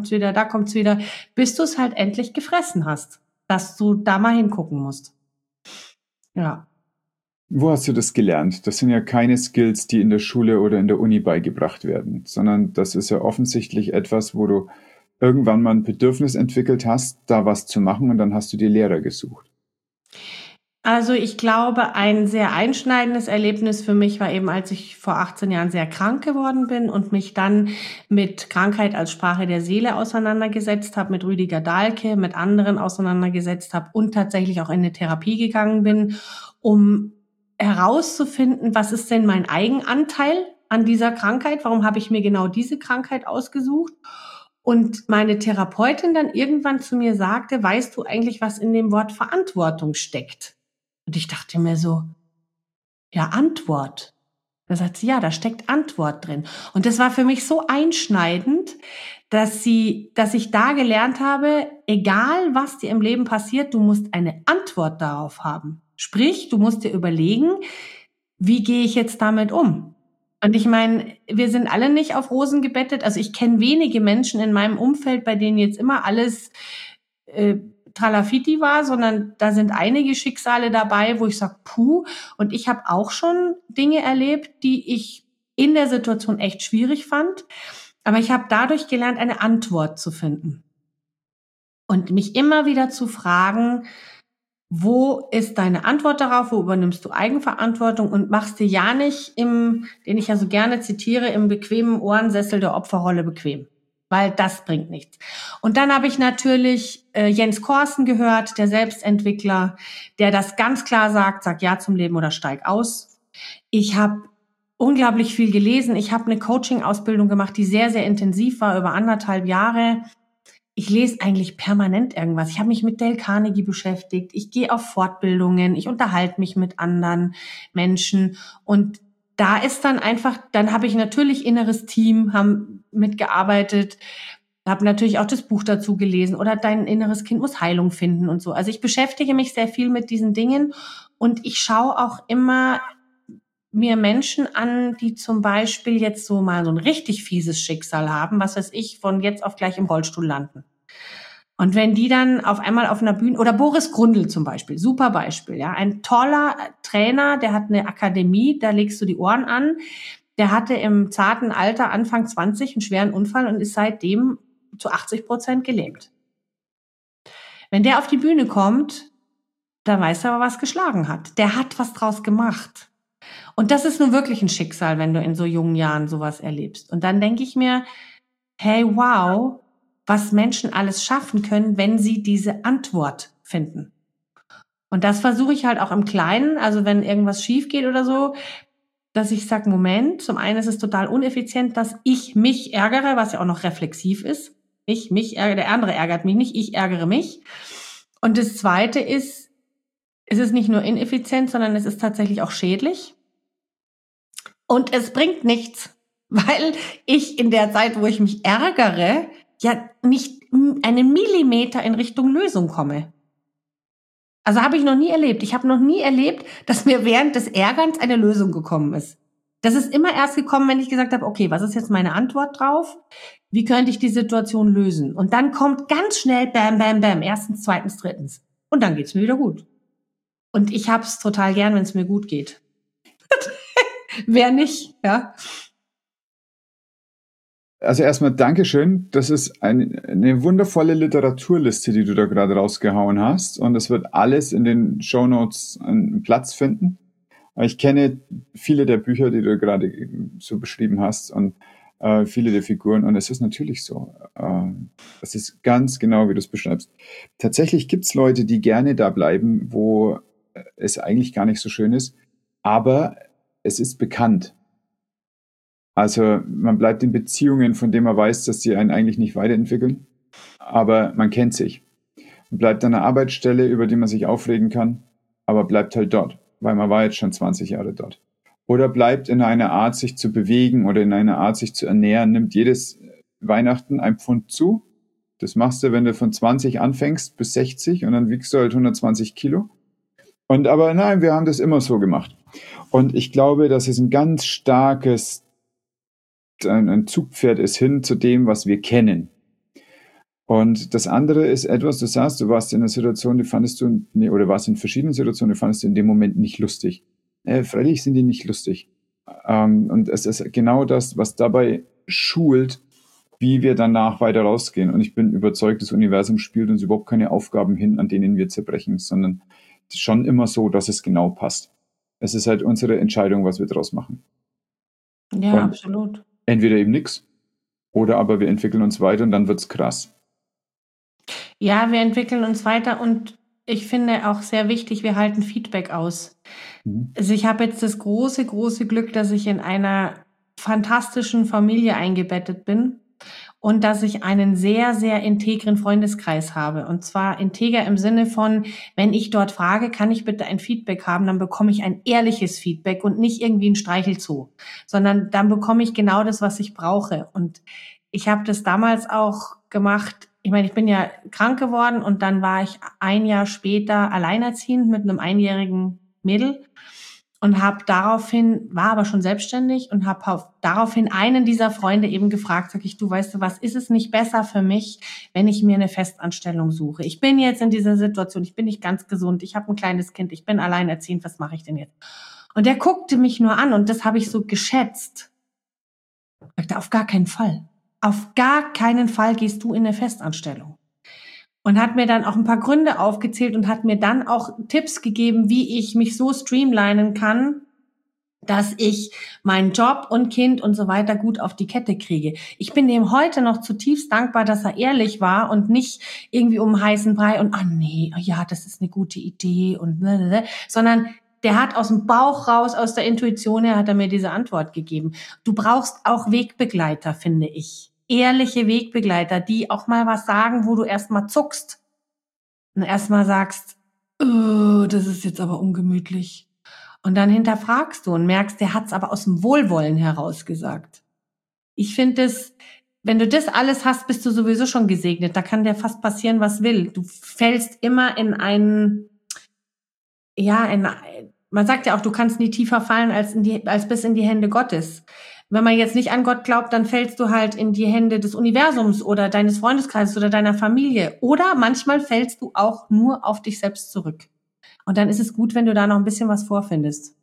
bis du es halt endlich gefressen hast, dass du da mal hingucken musst. Ja. Wo hast du das gelernt? Das sind ja keine Skills, die in der Schule oder in der Uni beigebracht werden, sondern das ist ja offensichtlich etwas, wo du irgendwann mal ein Bedürfnis entwickelt hast, da was zu machen und dann hast du dir Lehrer gesucht. Also ich glaube, ein sehr einschneidendes Erlebnis für mich war eben, als ich vor 18 Jahren sehr krank geworden bin und mich dann mit Krankheit als Sprache der Seele auseinandergesetzt habe, mit Rüdiger Dahlke, mit anderen auseinandergesetzt habe und tatsächlich auch in eine Therapie gegangen bin, um herauszufinden, was ist denn mein Eigenanteil an dieser Krankheit? Warum habe ich mir genau diese Krankheit ausgesucht? Und meine Therapeutin dann irgendwann zu mir sagte, weißt du eigentlich, was in dem Wort Verantwortung steckt? Und ich dachte mir so, ja, Antwort. Da sagt sie, ja, da steckt Antwort drin. Und das war für mich so einschneidend, dass ich da gelernt habe, egal was dir im Leben passiert, du musst eine Antwort darauf haben. Sprich, du musst dir überlegen, wie gehe ich jetzt damit um? Und ich meine, wir sind alle nicht auf Rosen gebettet. Also ich kenne wenige Menschen in meinem Umfeld, bei denen jetzt immer alles Tralafiti war, sondern da sind einige Schicksale dabei, wo ich sage, puh. Und ich habe auch schon Dinge erlebt, die ich in der Situation echt schwierig fand. Aber ich habe dadurch gelernt, eine Antwort zu finden. Und mich immer wieder zu fragen, wo ist deine Antwort darauf? Wo übernimmst du Eigenverantwortung und machst dir ja nicht den ich ja so gerne zitiere, im bequemen Ohrensessel der Opferrolle bequem. Weil das bringt nichts. Und dann habe ich natürlich Jens Korsen gehört, der Selbstentwickler, der das ganz klar sagt, sag ja zum Leben oder steig aus. Ich habe unglaublich viel gelesen. Ich habe eine Coaching-Ausbildung gemacht, die sehr, sehr intensiv war, über 1,5 Jahre. Ich lese eigentlich permanent irgendwas. Ich habe mich mit Dale Carnegie beschäftigt. Ich gehe auf Fortbildungen. Ich unterhalte mich mit anderen Menschen. Und da ist dann einfach, dann habe ich natürlich inneres Team, haben mitgearbeitet, habe natürlich auch das Buch dazu gelesen oder dein inneres Kind muss Heilung finden und so. Also ich beschäftige mich sehr viel mit diesen Dingen und ich schaue auch immer mir Menschen an, die zum Beispiel jetzt so mal so ein richtig fieses Schicksal haben, was weiß ich, von jetzt auf gleich im Rollstuhl landen. Und wenn die dann auf einmal auf einer Bühne, oder Boris Grundl zum Beispiel, super Beispiel, ja, ein toller Trainer, der hat eine Akademie, da legst du die Ohren an, der hatte im zarten Alter, Anfang 20, einen schweren Unfall und ist seitdem zu 80% gelähmt. Wenn der auf die Bühne kommt, dann weiß er aber, was geschlagen hat. Der hat was draus gemacht. Und das ist nun wirklich ein Schicksal, wenn du in so jungen Jahren sowas erlebst. Und dann denke ich mir, hey, wow, was Menschen alles schaffen können, wenn sie diese Antwort finden. Und das versuche ich halt auch im Kleinen, also wenn irgendwas schief geht oder so, dass ich sage, Moment, zum einen ist es total uneffizient, dass ich mich ärgere, was ja auch noch reflexiv ist. Ich mich ärgere, der andere ärgert mich nicht, ich ärgere mich. Und das Zweite ist, es ist nicht nur ineffizient, sondern es ist tatsächlich auch schädlich. Und es bringt nichts, weil ich in der Zeit, wo ich mich ärgere, ja nicht einen Millimeter in Richtung Lösung komme. Also habe ich noch nie erlebt. Ich habe noch nie erlebt, dass mir während des Ärgerns eine Lösung gekommen ist. Das ist immer erst gekommen, wenn ich gesagt habe, okay, was ist jetzt meine Antwort drauf? Wie könnte ich die Situation lösen? Und dann kommt ganz schnell bam, bam, bam, erstens, zweitens, drittens. Und dann geht's mir wieder gut. Und ich hab's total gern, wenn es mir gut geht. Wer nicht, ja? Also erstmal Dankeschön. Das ist eine wundervolle Literaturliste, die du da gerade rausgehauen hast. Und es wird alles in den Shownotes einen Platz finden. Ich kenne viele der Bücher, die du gerade so beschrieben hast und viele der Figuren. Und es ist natürlich so. Es ist ganz genau, wie du es beschreibst. Tatsächlich gibt es Leute, die gerne da bleiben, wo es eigentlich gar nicht so schön ist. Aber es ist bekannt. Also man bleibt in Beziehungen, von denen man weiß, dass sie einen eigentlich nicht weiterentwickeln, aber man kennt sich. Man bleibt an einer Arbeitsstelle, über die man sich aufregen kann, aber bleibt halt dort, weil man war jetzt schon 20 Jahre dort. Oder bleibt in einer Art, sich zu bewegen oder in einer Art, sich zu ernähren, nimmt jedes Weihnachten ein Pfund zu. Das machst du, wenn du von 20 anfängst bis 60 und dann wiegst du halt 120 Kilo. Aber nein, wir haben das immer so gemacht. Und ich glaube, dass es ein ganz starkes ein Zugpferd ist hin zu dem, was wir kennen. Und das andere ist etwas, du sagst, du warst in einer Situation, die fandest du, oder warst in verschiedenen Situationen, die fandest du in dem Moment nicht lustig. Freilich sind die nicht lustig. Und es ist genau das, was dabei schult, wie wir danach weiter rausgehen. Und ich bin überzeugt, das Universum spielt uns überhaupt keine Aufgaben hin, an denen wir zerbrechen, sondern schon immer so, dass es genau passt. Es ist halt unsere Entscheidung, was wir draus machen. Ja, absolut. Entweder eben nichts, oder aber wir entwickeln uns weiter und dann wird's krass. Ja, wir entwickeln uns weiter und ich finde auch sehr wichtig, wir halten Feedback aus. Also ich habe jetzt das große, große Glück, dass ich in einer fantastischen Familie eingebettet bin und dass ich einen sehr, sehr integren Freundeskreis habe. Und zwar integer im Sinne von, wenn ich dort frage, kann ich bitte ein Feedback haben, dann bekomme ich ein ehrliches Feedback und nicht irgendwie ein Streichelzoo, sondern dann bekomme ich genau das, was ich brauche. Und ich habe das damals auch gemacht. Ich meine, ich bin ja krank geworden und dann war ich ein Jahr später alleinerziehend mit einem einjährigen Mädel und war aber schon selbstständig und habe daraufhin einen dieser Freunde eben gefragt, sag ich, du, weißt du was, ist es nicht besser für mich, wenn ich mir eine Festanstellung suche? Ich bin jetzt in dieser Situation, ich bin nicht ganz gesund, ich habe ein kleines Kind, ich bin alleinerziehend, was mache ich denn jetzt? Und der guckte mich nur an und das habe ich so geschätzt. Ich sagte, auf gar keinen Fall. Auf gar keinen Fall gehst du in eine Festanstellung. Und hat mir dann auch ein paar Gründe aufgezählt und hat mir dann auch Tipps gegeben, wie ich mich so streamlinen kann, dass ich meinen Job und Kind und so weiter gut auf die Kette kriege. Ich bin dem heute noch zutiefst dankbar, dass er ehrlich war und nicht irgendwie um heißen Brei und ja, das ist eine gute Idee und sondern der hat aus dem Bauch raus, aus der Intuition her, hat er mir diese Antwort gegeben. Du brauchst auch Wegbegleiter, finde ich. Ehrliche Wegbegleiter, die auch mal was sagen, wo du erstmal zuckst und erstmal sagst, das ist jetzt aber ungemütlich. Und dann hinterfragst du und merkst, der hat's aber aus dem Wohlwollen heraus gesagt. Ich finde es, wenn du das alles hast, bist du sowieso schon gesegnet. Da kann dir fast passieren, was will. Du fällst immer in man sagt ja auch, du kannst nie tiefer fallen als bis in die Hände Gottes. Wenn man jetzt nicht an Gott glaubt, dann fällst du halt in die Hände des Universums oder deines Freundeskreises oder deiner Familie. Oder manchmal fällst du auch nur auf dich selbst zurück. Und dann ist es gut, wenn du da noch ein bisschen was vorfindest.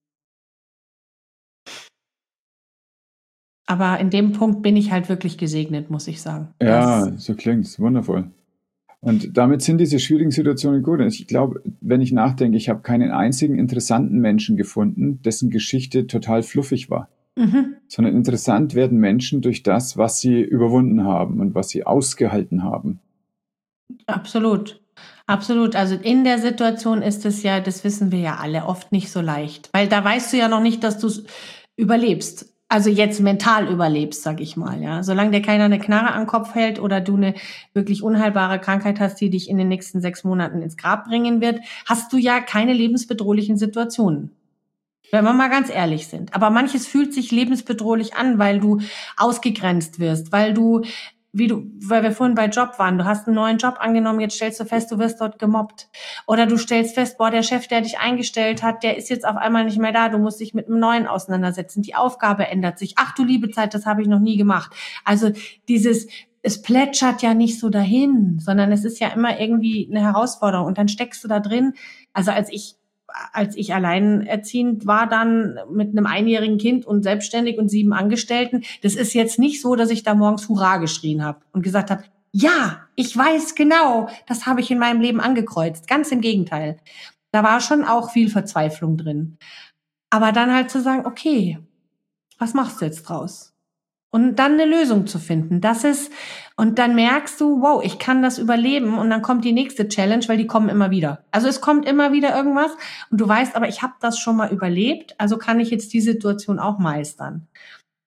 Aber in dem Punkt bin ich halt wirklich gesegnet, muss ich sagen. Ja, so klingt's. Wundervoll. Und damit sind diese schwierigen Situationen gut. Ich glaube, wenn ich nachdenke, ich habe keinen einzigen interessanten Menschen gefunden, dessen Geschichte total fluffig war. Sondern interessant werden Menschen durch das, was sie überwunden haben und was sie ausgehalten haben. Absolut. Absolut. Also in der Situation ist es ja, das wissen wir ja alle, oft nicht so leicht. Weil da weißt du ja noch nicht, dass du es überlebst. Also jetzt mental überlebst, sag ich mal. Ja, solange dir keiner eine Knarre am Kopf hält oder du eine wirklich unheilbare Krankheit hast, die dich in den nächsten 6 Monaten ins Grab bringen wird, hast du ja keine lebensbedrohlichen Situationen. Wenn wir mal ganz ehrlich sind. Aber manches fühlt sich lebensbedrohlich an, weil du ausgegrenzt wirst, weil wir vorhin bei Job waren, du hast einen neuen Job angenommen, jetzt stellst du fest, du wirst dort gemobbt. Oder du stellst fest, der Chef, der dich eingestellt hat, der ist jetzt auf einmal nicht mehr da, du musst dich mit einem neuen auseinandersetzen, die Aufgabe ändert sich. Ach du liebe Zeit, das habe ich noch nie gemacht. Also es plätschert ja nicht so dahin, sondern es ist ja immer irgendwie eine Herausforderung und dann steckst du da drin. Also als ich alleinerziehend war dann mit einem einjährigen Kind und selbstständig und 7 Angestellten, das ist jetzt nicht so, dass ich da morgens Hurra geschrien habe und gesagt habe, ja, ich weiß genau, das habe ich in meinem Leben angekreuzt. Ganz im Gegenteil. Da war schon auch viel Verzweiflung drin. Aber dann halt zu sagen, okay, was machst du jetzt draus? Und dann eine Lösung zu finden. Und dann merkst du, wow, ich kann das überleben und dann kommt die nächste Challenge, weil die kommen immer wieder. Also es kommt immer wieder irgendwas und du weißt, aber ich habe das schon mal überlebt, also kann ich jetzt die Situation auch meistern.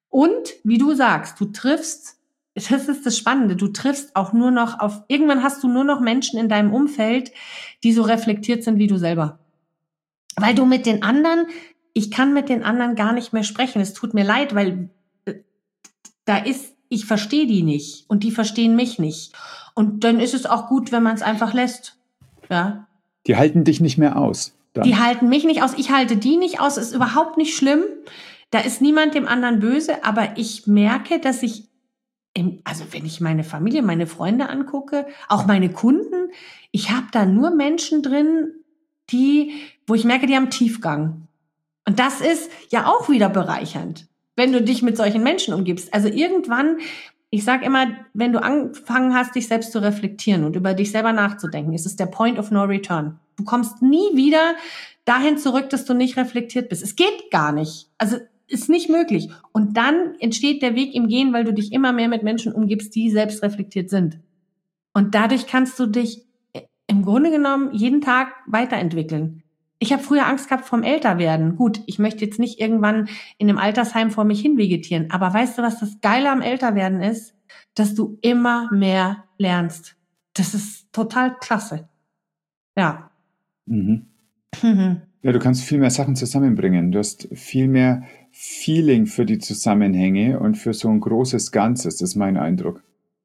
Und, wie du sagst, das ist das Spannende, du triffst auch nur noch irgendwann hast du nur noch Menschen in deinem Umfeld, die so reflektiert sind wie du selber. Weil du ich kann mit den anderen gar nicht mehr sprechen. Es tut mir leid, weil ich verstehe die nicht und die verstehen mich nicht. Und dann ist es auch gut, wenn man es einfach lässt. Ja. Die halten dich nicht mehr aus. Dann. Die halten mich nicht aus, ich halte die nicht aus, ist überhaupt nicht schlimm. Da ist niemand dem anderen böse, aber ich merke, dass also wenn ich meine Familie, meine Freunde angucke, auch meine Kunden, ich habe da nur Menschen drin, wo ich merke, die haben Tiefgang. Und das ist ja auch wieder bereichernd, wenn du dich mit solchen Menschen umgibst. Also irgendwann, ich sage immer, wenn du angefangen hast, dich selbst zu reflektieren und über dich selber nachzudenken, ist es der Point of no return. Du kommst nie wieder dahin zurück, dass du nicht reflektiert bist. Es geht gar nicht. Also ist nicht möglich. Und dann entsteht der Weg im Gehen, weil du dich immer mehr mit Menschen umgibst, die selbst reflektiert sind. Und dadurch kannst du dich im Grunde genommen jeden Tag weiterentwickeln. Ich habe früher Angst gehabt vom Älterwerden. Gut, ich möchte jetzt nicht irgendwann in einem Altersheim vor mich hin vegetieren. Aber weißt du, was das Geile am Älterwerden ist? Dass du immer mehr lernst. Das ist total klasse. Ja. Mhm. Ja, du kannst viel mehr Sachen zusammenbringen. Du hast viel mehr Feeling für die Zusammenhänge und für so ein großes Ganzes, das ist mein Eindruck.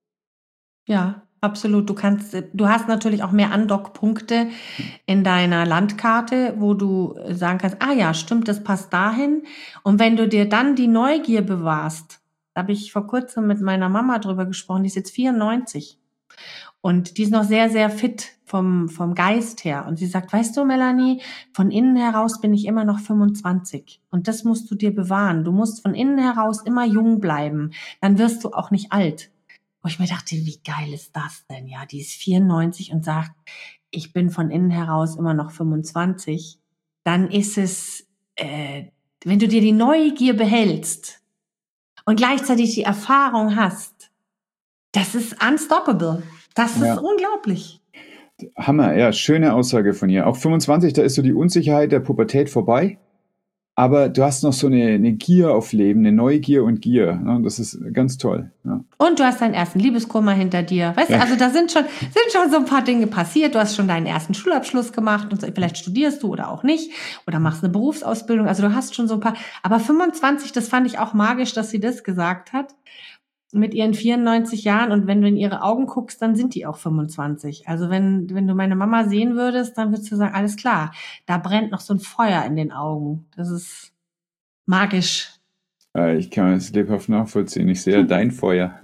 Ja, absolut. Du hast natürlich auch mehr Andockpunkte in deiner Landkarte, wo du sagen kannst, ja, stimmt, das passt dahin. Und wenn du dir dann die Neugier bewahrst, da habe ich vor kurzem mit meiner Mama drüber gesprochen, die ist jetzt 94. Und die ist noch sehr, sehr fit vom Geist her. Und sie sagt, weißt du, Melanie, von innen heraus bin ich immer noch 25. Und das musst du dir bewahren. Du musst von innen heraus immer jung bleiben. Dann wirst du auch nicht alt. Wo ich mir dachte, wie geil ist das denn? Ja, die ist 94 und sagt, ich bin von innen heraus immer noch 25. Dann ist es, wenn du dir die Neugier behältst und gleichzeitig die Erfahrung hast, das ist unstoppable. Das ist unglaublich. Hammer, ja, schöne Aussage von ihr. Auch 25, da ist so die Unsicherheit der Pubertät vorbei, aber du hast noch so eine Gier auf Leben, eine Neugier und Gier. Ne? Das ist ganz toll. Ja. Und du hast deinen ersten Liebeskummer hinter dir. Weißt du, also da sind schon so ein paar Dinge passiert. Du hast schon deinen ersten Schulabschluss gemacht und vielleicht studierst du oder auch nicht oder machst eine Berufsausbildung. Also du hast schon so ein paar, aber 25, das fand ich auch magisch, dass sie das gesagt hat. Mit ihren 94 Jahren und wenn du in ihre Augen guckst, dann sind die auch 25. Also wenn du meine Mama sehen würdest, dann würdest du sagen, alles klar, da brennt noch so ein Feuer in den Augen. Das ist magisch. Ich kann es lebhaft nachvollziehen. Ich sehe dein Feuer.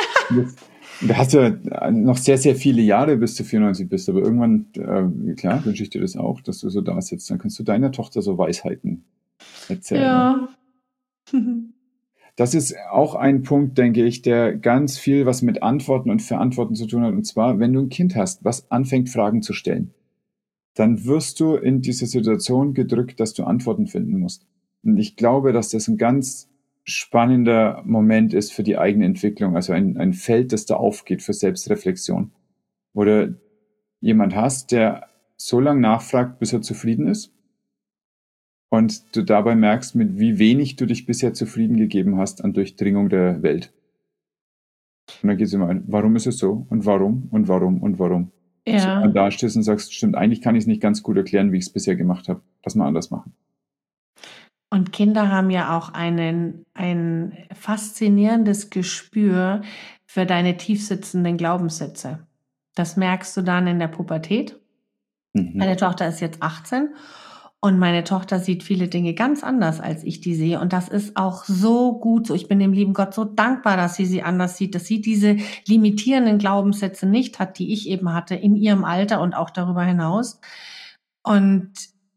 Du hast ja noch sehr, sehr viele Jahre, bis du 94 bist, aber irgendwann, klar, wünsche ich dir das auch, dass du so da sitzt. Dann kannst du deiner Tochter so Weisheiten erzählen. Ja. Das ist auch ein Punkt, denke ich, der ganz viel was mit Antworten und Verantworten zu tun hat. Und zwar, wenn du ein Kind hast, was anfängt, Fragen zu stellen, dann wirst du in diese Situation gedrückt, dass du Antworten finden musst. Und ich glaube, dass das ein ganz spannender Moment ist für die eigene Entwicklung, also ein Feld, das da aufgeht für Selbstreflexion. Oder jemand hast, der so lange nachfragt, bis er zufrieden ist. Und du dabei merkst, mit wie wenig du dich bisher zufrieden gegeben hast an Durchdringung der Welt. Und dann geht es immer ein, warum ist es so? Und warum? Und warum? Und warum? Ja. So, da stehst und sagst, stimmt, eigentlich kann ich es nicht ganz gut erklären, wie ich es bisher gemacht habe. Lass mal anders machen. Und Kinder haben ja auch ein faszinierendes Gespür für deine tiefsitzenden Glaubenssätze. Das merkst du dann in der Pubertät. Meine Tochter ist jetzt 18 und meine Tochter sieht viele Dinge ganz anders, als ich die sehe. Und das ist auch so gut so. Ich bin dem lieben Gott so dankbar, dass sie anders sieht, dass sie diese limitierenden Glaubenssätze nicht hat, die ich eben hatte in ihrem Alter und auch darüber hinaus. Und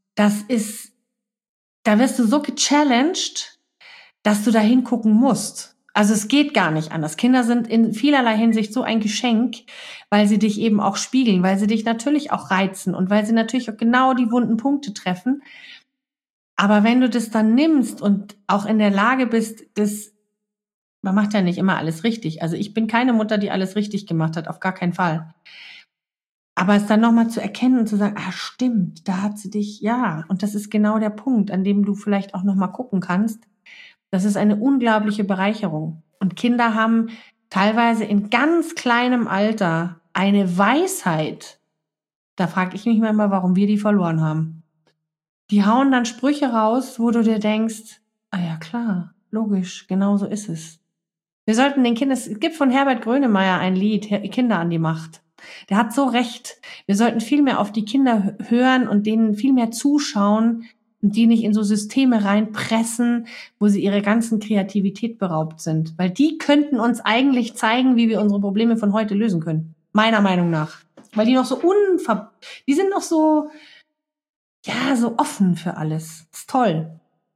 da wirst du so gechallenged, dass du da hingucken musst. Also es geht gar nicht anders. Kinder sind in vielerlei Hinsicht so ein Geschenk, weil sie dich eben auch spiegeln, weil sie dich natürlich auch reizen und weil sie natürlich auch genau die wunden Punkte treffen. Aber wenn du das dann nimmst und auch in der Lage bist, man macht ja nicht immer alles richtig. Also ich bin keine Mutter, die alles richtig gemacht hat, auf gar keinen Fall. Aber es dann nochmal zu erkennen und zu sagen, stimmt, da hat sie dich, ja. Und das ist genau der Punkt, an dem du vielleicht auch nochmal gucken kannst. Das ist eine unglaubliche Bereicherung. Und Kinder haben teilweise in ganz kleinem Alter eine Weisheit. Da frage ich mich manchmal, warum wir die verloren haben. Die hauen dann Sprüche raus, wo du dir denkst, ah ja klar, logisch, genau so ist es. Wir sollten den Kindern, es gibt von Herbert Grönemeyer ein Lied, Kinder an die Macht. Der hat so recht. Wir sollten viel mehr auf die Kinder hören und denen viel mehr zuschauen und die nicht in so Systeme reinpressen, wo sie ihre ganzen Kreativität beraubt sind. Weil die könnten uns eigentlich zeigen, wie wir unsere Probleme von heute lösen können. Meiner Meinung nach. Weil die noch so die sind noch so, ja, so offen für alles. Das ist toll.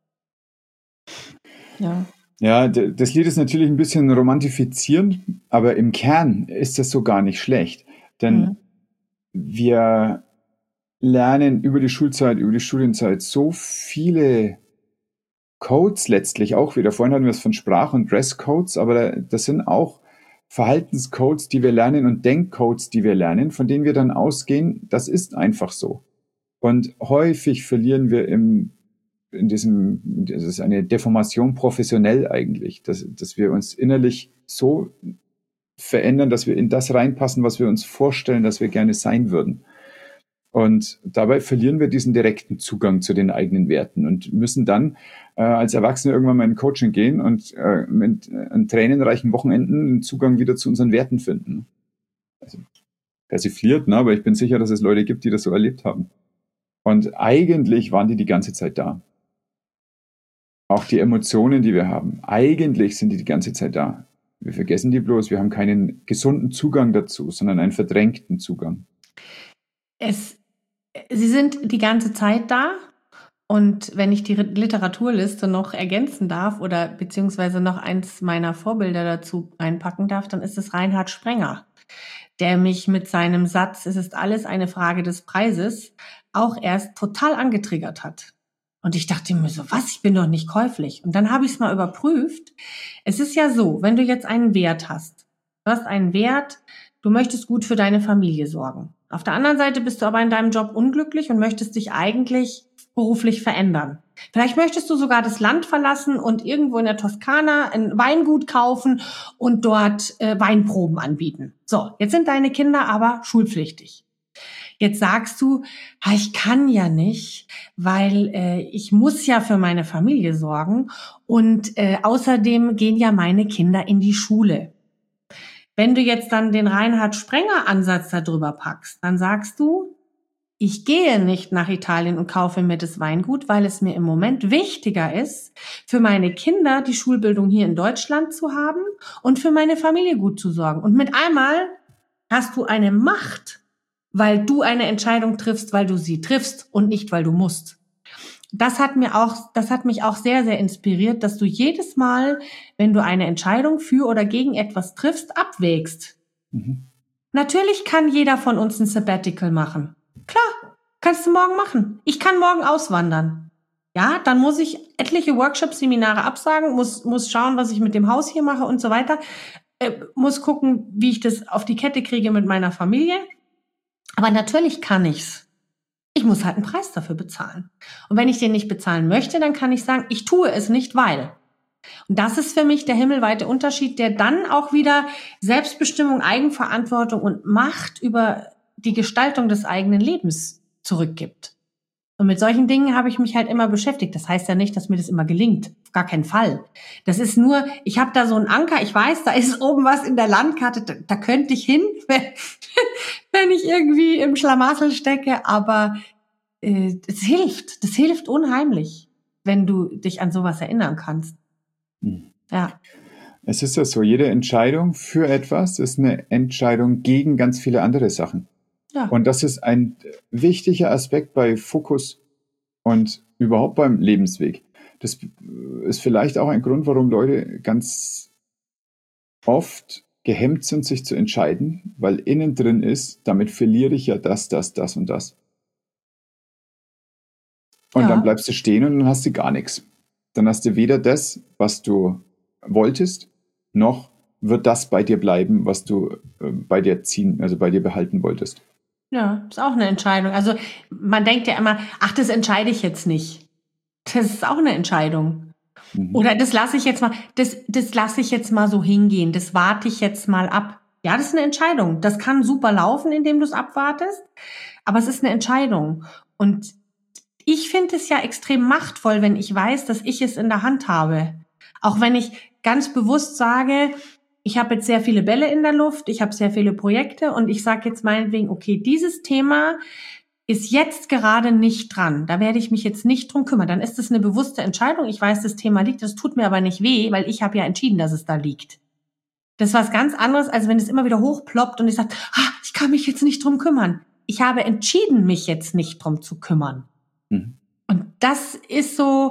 Ja. Ja, das Lied ist natürlich ein bisschen romantifizierend, aber im Kern ist das so gar nicht schlecht. Denn wir lernen über die Schulzeit, über die Studienzeit so viele Codes letztlich auch wieder. Vorhin hatten wir es von Sprach- und Dresscodes, aber das sind auch Verhaltenscodes, die wir lernen und Denkcodes, die wir lernen, von denen wir dann ausgehen, das ist einfach so. Und häufig verlieren wir das ist eine Deformation professionell eigentlich, dass wir uns innerlich so verändern, dass wir in das reinpassen, was wir uns vorstellen, dass wir gerne sein würden. Und dabei verlieren wir diesen direkten Zugang zu den eigenen Werten und müssen dann als Erwachsene irgendwann mal in Coaching gehen und mit tränenreichen Wochenenden einen Zugang wieder zu unseren Werten finden. Also persifliert, ne? Aber ich bin sicher, dass es Leute gibt, die das so erlebt haben. Und eigentlich waren die ganze Zeit da. Auch die Emotionen, die wir haben, eigentlich sind die ganze Zeit da. Wir vergessen die bloß, wir haben keinen gesunden Zugang dazu, sondern einen verdrängten Zugang. Sie sind die ganze Zeit da. Und wenn ich die Literaturliste noch ergänzen darf oder beziehungsweise noch eins meiner Vorbilder dazu einpacken darf, dann ist es Reinhard Sprenger, der mich mit seinem Satz, es ist alles eine Frage des Preises, auch erst total angetriggert hat. Und ich dachte mir so, was, ich bin doch nicht käuflich. Und dann habe ich es mal überprüft. Es ist ja so, wenn du jetzt einen Wert hast, du hast einen Wert, du möchtest gut für deine Familie sorgen. Auf der anderen Seite bist du aber in deinem Job unglücklich und möchtest dich eigentlich beruflich verändern. Vielleicht möchtest du sogar das Land verlassen und irgendwo in der Toskana ein Weingut kaufen und dort Weinproben anbieten. So, jetzt sind deine Kinder aber schulpflichtig. Jetzt sagst du, ich kann ja nicht, weil ich muss ja für meine Familie sorgen und außerdem gehen ja meine Kinder in die Schule. Wenn du jetzt dann den Reinhard Sprenger Ansatz da drüber packst, dann sagst du, ich gehe nicht nach Italien und kaufe mir das Weingut, weil es mir im Moment wichtiger ist, für meine Kinder die Schulbildung hier in Deutschland zu haben und für meine Familie gut zu sorgen. Und mit einmal hast du eine Macht, weil du eine Entscheidung triffst, weil du sie triffst und nicht, weil du musst. Das hat mich auch sehr, sehr inspiriert, dass du jedes Mal, wenn du eine Entscheidung für oder gegen etwas triffst, abwägst. Mhm. Natürlich kann jeder von uns ein Sabbatical machen. Klar, kannst du morgen machen. Ich kann morgen auswandern. Ja, dann muss ich etliche Workshops, Seminare absagen, muss schauen, was ich mit dem Haus hier mache und so weiter. Muss gucken, wie ich das auf die Kette kriege mit meiner Familie. Aber natürlich kann ich's. Ich muss halt einen Preis dafür bezahlen. Und wenn ich den nicht bezahlen möchte, dann kann ich sagen, ich tue es nicht, weil. Und das ist für mich der himmelweite Unterschied, der dann auch wieder Selbstbestimmung, Eigenverantwortung und Macht über die Gestaltung des eigenen Lebens zurückgibt. Und mit solchen Dingen habe ich mich halt immer beschäftigt. Das heißt ja nicht, dass mir das immer gelingt. Auf gar keinen Fall. Das ist nur, ich habe da so einen Anker, ich weiß, da ist oben was in der Landkarte, da könnte ich hin, wenn ich irgendwie im Schlamassel stecke. Aber das hilft unheimlich, wenn du dich an sowas erinnern kannst. Ja. Es ist ja so, jede Entscheidung für etwas ist eine Entscheidung gegen ganz viele andere Sachen. Ja. Und das ist ein wichtiger Aspekt bei Fokus und überhaupt beim Lebensweg. Das ist vielleicht auch ein Grund, warum Leute ganz oft gehemmt sind, sich zu entscheiden, weil innen drin ist, damit verliere ich ja das und das. Und dann bleibst du stehen und dann hast du gar nichts. Dann hast du weder das, was du wolltest, noch wird das bei dir bleiben, was du bei dir behalten wolltest. Ja, ist auch eine Entscheidung. Also man denkt ja immer, das entscheide ich jetzt nicht. Das ist auch eine Entscheidung. Oder das lasse ich jetzt mal, das lasse ich jetzt mal so hingehen, das warte ich jetzt mal ab. Ja, das ist eine Entscheidung. Das kann super laufen, indem du es abwartest, aber es ist eine Entscheidung. Und ich finde es ja extrem machtvoll, wenn ich weiß, dass ich es in der Hand habe. Auch wenn ich ganz bewusst sage, ich habe jetzt sehr viele Bälle in der Luft, ich habe sehr viele Projekte und ich sage jetzt meinetwegen, okay, dieses Thema ist jetzt gerade nicht dran. Da werde ich mich jetzt nicht drum kümmern. Dann ist es eine bewusste Entscheidung. Ich weiß, das Thema liegt, das tut mir aber nicht weh, weil ich habe ja entschieden, dass es da liegt. Das ist was ganz anderes, als wenn es immer wieder hochploppt und ich sage, ich kann mich jetzt nicht drum kümmern. Ich habe entschieden, mich jetzt nicht drum zu kümmern. Mhm. Und das ist so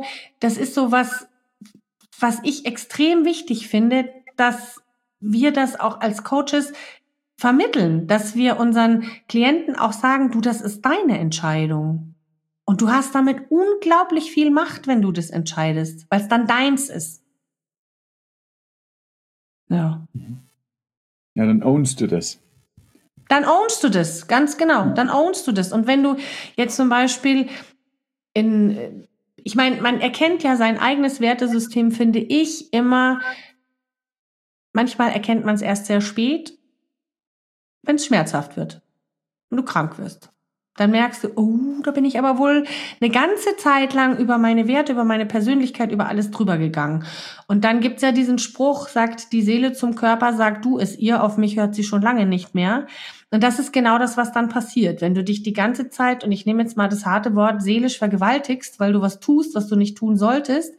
was ich extrem wichtig finde, dass wir das auch als Coaches vermitteln, dass wir unseren Klienten auch sagen, du, das ist deine Entscheidung. Und du hast damit unglaublich viel Macht, wenn du das entscheidest, weil es dann deins ist. Ja. Ja, dann ownst du das. Dann ownst du das, ganz genau. Dann ownst du das. Und wenn du jetzt zum Beispiel ich meine, man erkennt ja sein eigenes Wertesystem, finde ich, immer, manchmal erkennt man es erst sehr spät, wenn es schmerzhaft wird und du krank wirst. Dann merkst du, da bin ich aber wohl eine ganze Zeit lang über meine Werte, über meine Persönlichkeit, über alles drüber gegangen. Und dann gibt's ja diesen Spruch, sagt die Seele zum Körper, sagt du es ihr, auf mich hört sie schon lange nicht mehr. Und das ist genau das, was dann passiert. Wenn du dich die ganze Zeit, und ich nehme jetzt mal das harte Wort, seelisch vergewaltigst, weil du was tust, was du nicht tun solltest,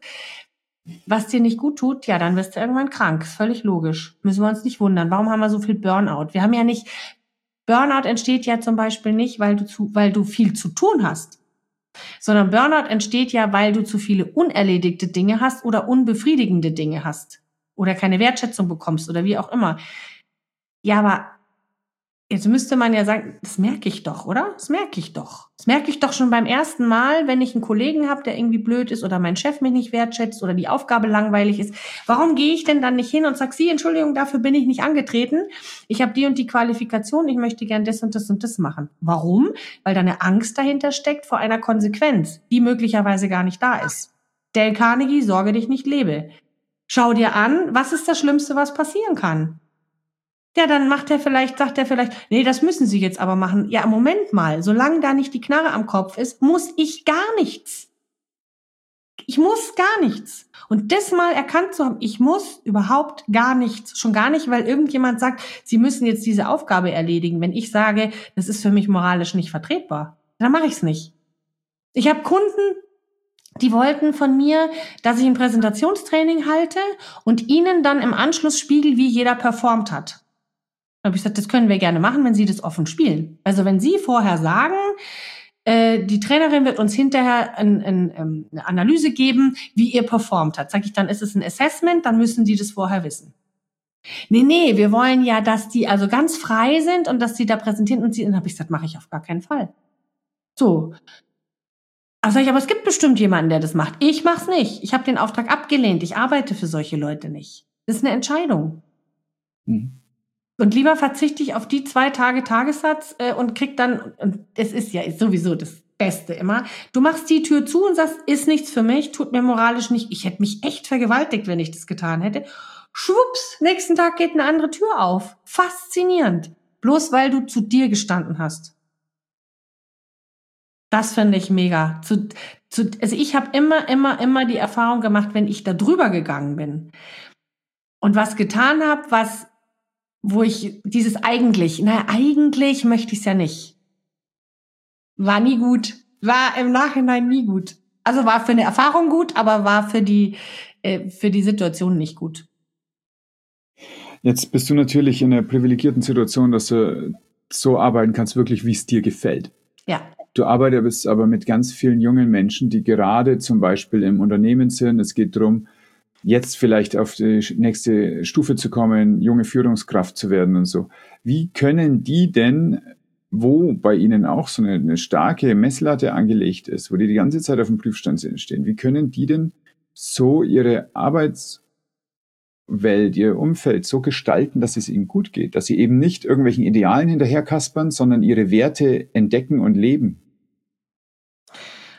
was dir nicht gut tut, ja, dann wirst du irgendwann krank. Ist völlig logisch. Müssen wir uns nicht wundern. Warum haben wir so viel Burnout? Wir haben ja nicht... Burnout entsteht ja zum Beispiel nicht, weil du viel zu tun hast, sondern Burnout entsteht ja, weil du zu viele unerledigte Dinge hast oder unbefriedigende Dinge hast oder keine Wertschätzung bekommst oder wie auch immer. Ja, aber jetzt müsste man ja sagen, das merke ich doch, oder? Das merke ich doch. Das merke ich doch schon beim ersten Mal, wenn ich einen Kollegen habe, der irgendwie blöd ist oder mein Chef mich nicht wertschätzt oder die Aufgabe langweilig ist. Warum gehe ich denn dann nicht hin und sage, Sie, Entschuldigung, dafür bin ich nicht angetreten. Ich habe die und die Qualifikation, ich möchte gern das und das und das machen. Warum? Weil da eine Angst dahinter steckt vor einer Konsequenz, die möglicherweise gar nicht da ist. Dale Carnegie, sorge dich nicht, lebe. Schau dir an, was ist das Schlimmste, was passieren kann? Ja, dann sagt er vielleicht, nee, das müssen Sie jetzt aber machen. Ja, Moment mal, solange da nicht die Knarre am Kopf ist, muss ich gar nichts. Ich muss gar nichts. Und das mal erkannt zu haben, ich muss überhaupt gar nichts. Schon gar nicht, weil irgendjemand sagt, Sie müssen jetzt diese Aufgabe erledigen. Wenn ich sage, das ist für mich moralisch nicht vertretbar, dann mache ich es nicht. Ich habe Kunden, die wollten von mir, dass ich ein Präsentationstraining halte und ihnen dann im Anschluss spiegel, wie jeder performt hat. Da habe ich gesagt, das können wir gerne machen, wenn Sie das offen spielen. Also wenn Sie vorher sagen, die Trainerin wird uns hinterher eine Analyse geben, wie ihr performt hat. Sag ich, dann ist es ein Assessment, dann müssen die das vorher wissen. Nee, wir wollen ja, dass die also ganz frei sind und dass sie da präsentieren. Und dann habe ich gesagt, mache ich auf gar keinen Fall. So. Also sag ich, aber es gibt bestimmt jemanden, der das macht. Ich mach's nicht. Ich habe den Auftrag abgelehnt. Ich arbeite für solche Leute nicht. Das ist eine Entscheidung. Und lieber verzichte ich auf die 2 Tage Tagessatz und krieg dann, und es ist ja sowieso das Beste immer, du machst die Tür zu und sagst, ist nichts für mich, tut mir moralisch nicht, ich hätte mich echt vergewaltigt, wenn ich das getan hätte. Schwupps, nächsten Tag geht eine andere Tür auf. Faszinierend. Bloß weil du zu dir gestanden hast. Das finde ich mega. Also ich habe immer die Erfahrung gemacht, wenn ich da drüber gegangen bin und was getan habe, wo ich dieses eigentlich möchte ich es ja nicht. War nie gut. War im Nachhinein nie gut. Also war für eine Erfahrung gut, aber war für die Situation nicht gut. Jetzt bist du natürlich in einer privilegierten Situation, dass du so arbeiten kannst, wirklich wie es dir gefällt. Ja. Du arbeitest aber mit ganz vielen jungen Menschen, die gerade zum Beispiel im Unternehmen sind. Es geht darum, jetzt vielleicht auf die nächste Stufe zu kommen, junge Führungskraft zu werden und so. Wie können die denn, wo bei ihnen auch so eine starke Messlatte angelegt ist, wo die ganze Zeit auf dem Prüfstand stehen, wie können die denn so ihre Arbeitswelt, ihr Umfeld so gestalten, dass es ihnen gut geht, dass sie eben nicht irgendwelchen Idealen hinterherkaspern, sondern ihre Werte entdecken und leben?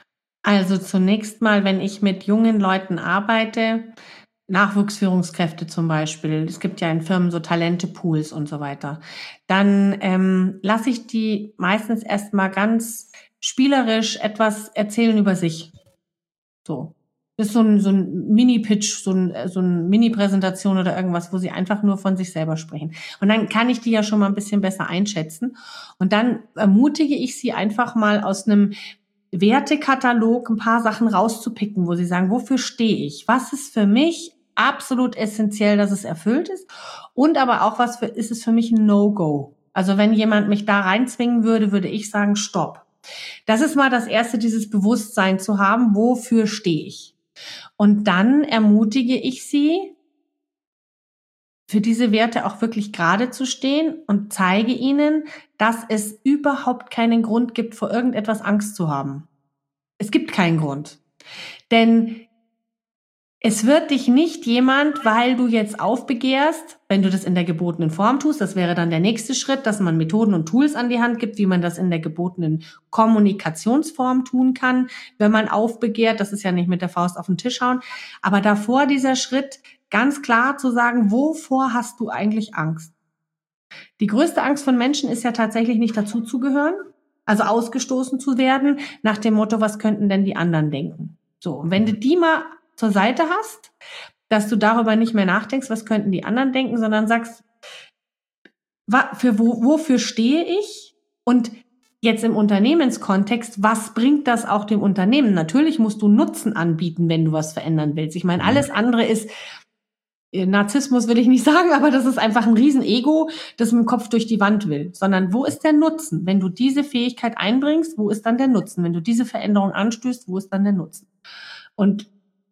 Also zunächst mal, wenn ich mit jungen Leuten arbeite, Nachwuchsführungskräfte zum Beispiel, es gibt ja in Firmen so Talentepools und so weiter, dann lasse ich die meistens erstmal ganz spielerisch etwas erzählen über sich. So. Das ist so ein Mini-Pitch, so ein Mini-Präsentation oder irgendwas, wo sie einfach nur von sich selber sprechen. Und dann kann ich die ja schon mal ein bisschen besser einschätzen. Und dann ermutige ich sie einfach mal aus einem Wertekatalog ein paar Sachen rauszupicken, wo sie sagen, wofür stehe ich? Was ist für mich absolut essentiell, dass es erfüllt ist? Und aber auch, ist es für mich ein No-Go? Also wenn jemand mich da reinzwingen würde, würde ich sagen, stopp. Das ist mal das Erste, dieses Bewusstsein zu haben, wofür stehe ich? Und dann ermutige ich sie, für diese Werte auch wirklich gerade zu stehen und zeige ihnen, dass es überhaupt keinen Grund gibt, vor irgendetwas Angst zu haben. Es gibt keinen Grund. Denn es wird dich nicht jemand, weil du jetzt aufbegehrst, wenn du das in der gebotenen Form tust, das wäre dann der nächste Schritt, dass man Methoden und Tools an die Hand gibt, wie man das in der gebotenen Kommunikationsform tun kann, wenn man aufbegehrt. Das ist ja nicht mit der Faust auf den Tisch hauen. Aber davor dieser Schritt, ganz klar zu sagen, wovor hast du eigentlich Angst? Die größte Angst von Menschen ist ja tatsächlich nicht dazuzugehören, also ausgestoßen zu werden, nach dem Motto, was könnten denn die anderen denken? So, und wenn du die mal zur Seite hast, dass du darüber nicht mehr nachdenkst, was könnten die anderen denken, sondern sagst, wofür stehe ich? Und jetzt im Unternehmenskontext, was bringt das auch dem Unternehmen? Natürlich musst du Nutzen anbieten, wenn du was verändern willst. Ich meine, alles andere ist Narzissmus, will ich nicht sagen, aber das ist einfach ein Riesenego, das mit dem Kopf durch die Wand will. Sondern wo ist der Nutzen? Wenn du diese Fähigkeit einbringst, wo ist dann der Nutzen? Wenn du diese Veränderung anstößt, wo ist dann der Nutzen? Und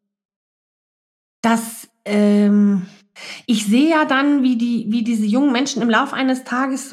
ich sehe ja dann, wie diese jungen Menschen im Laufe eines Tages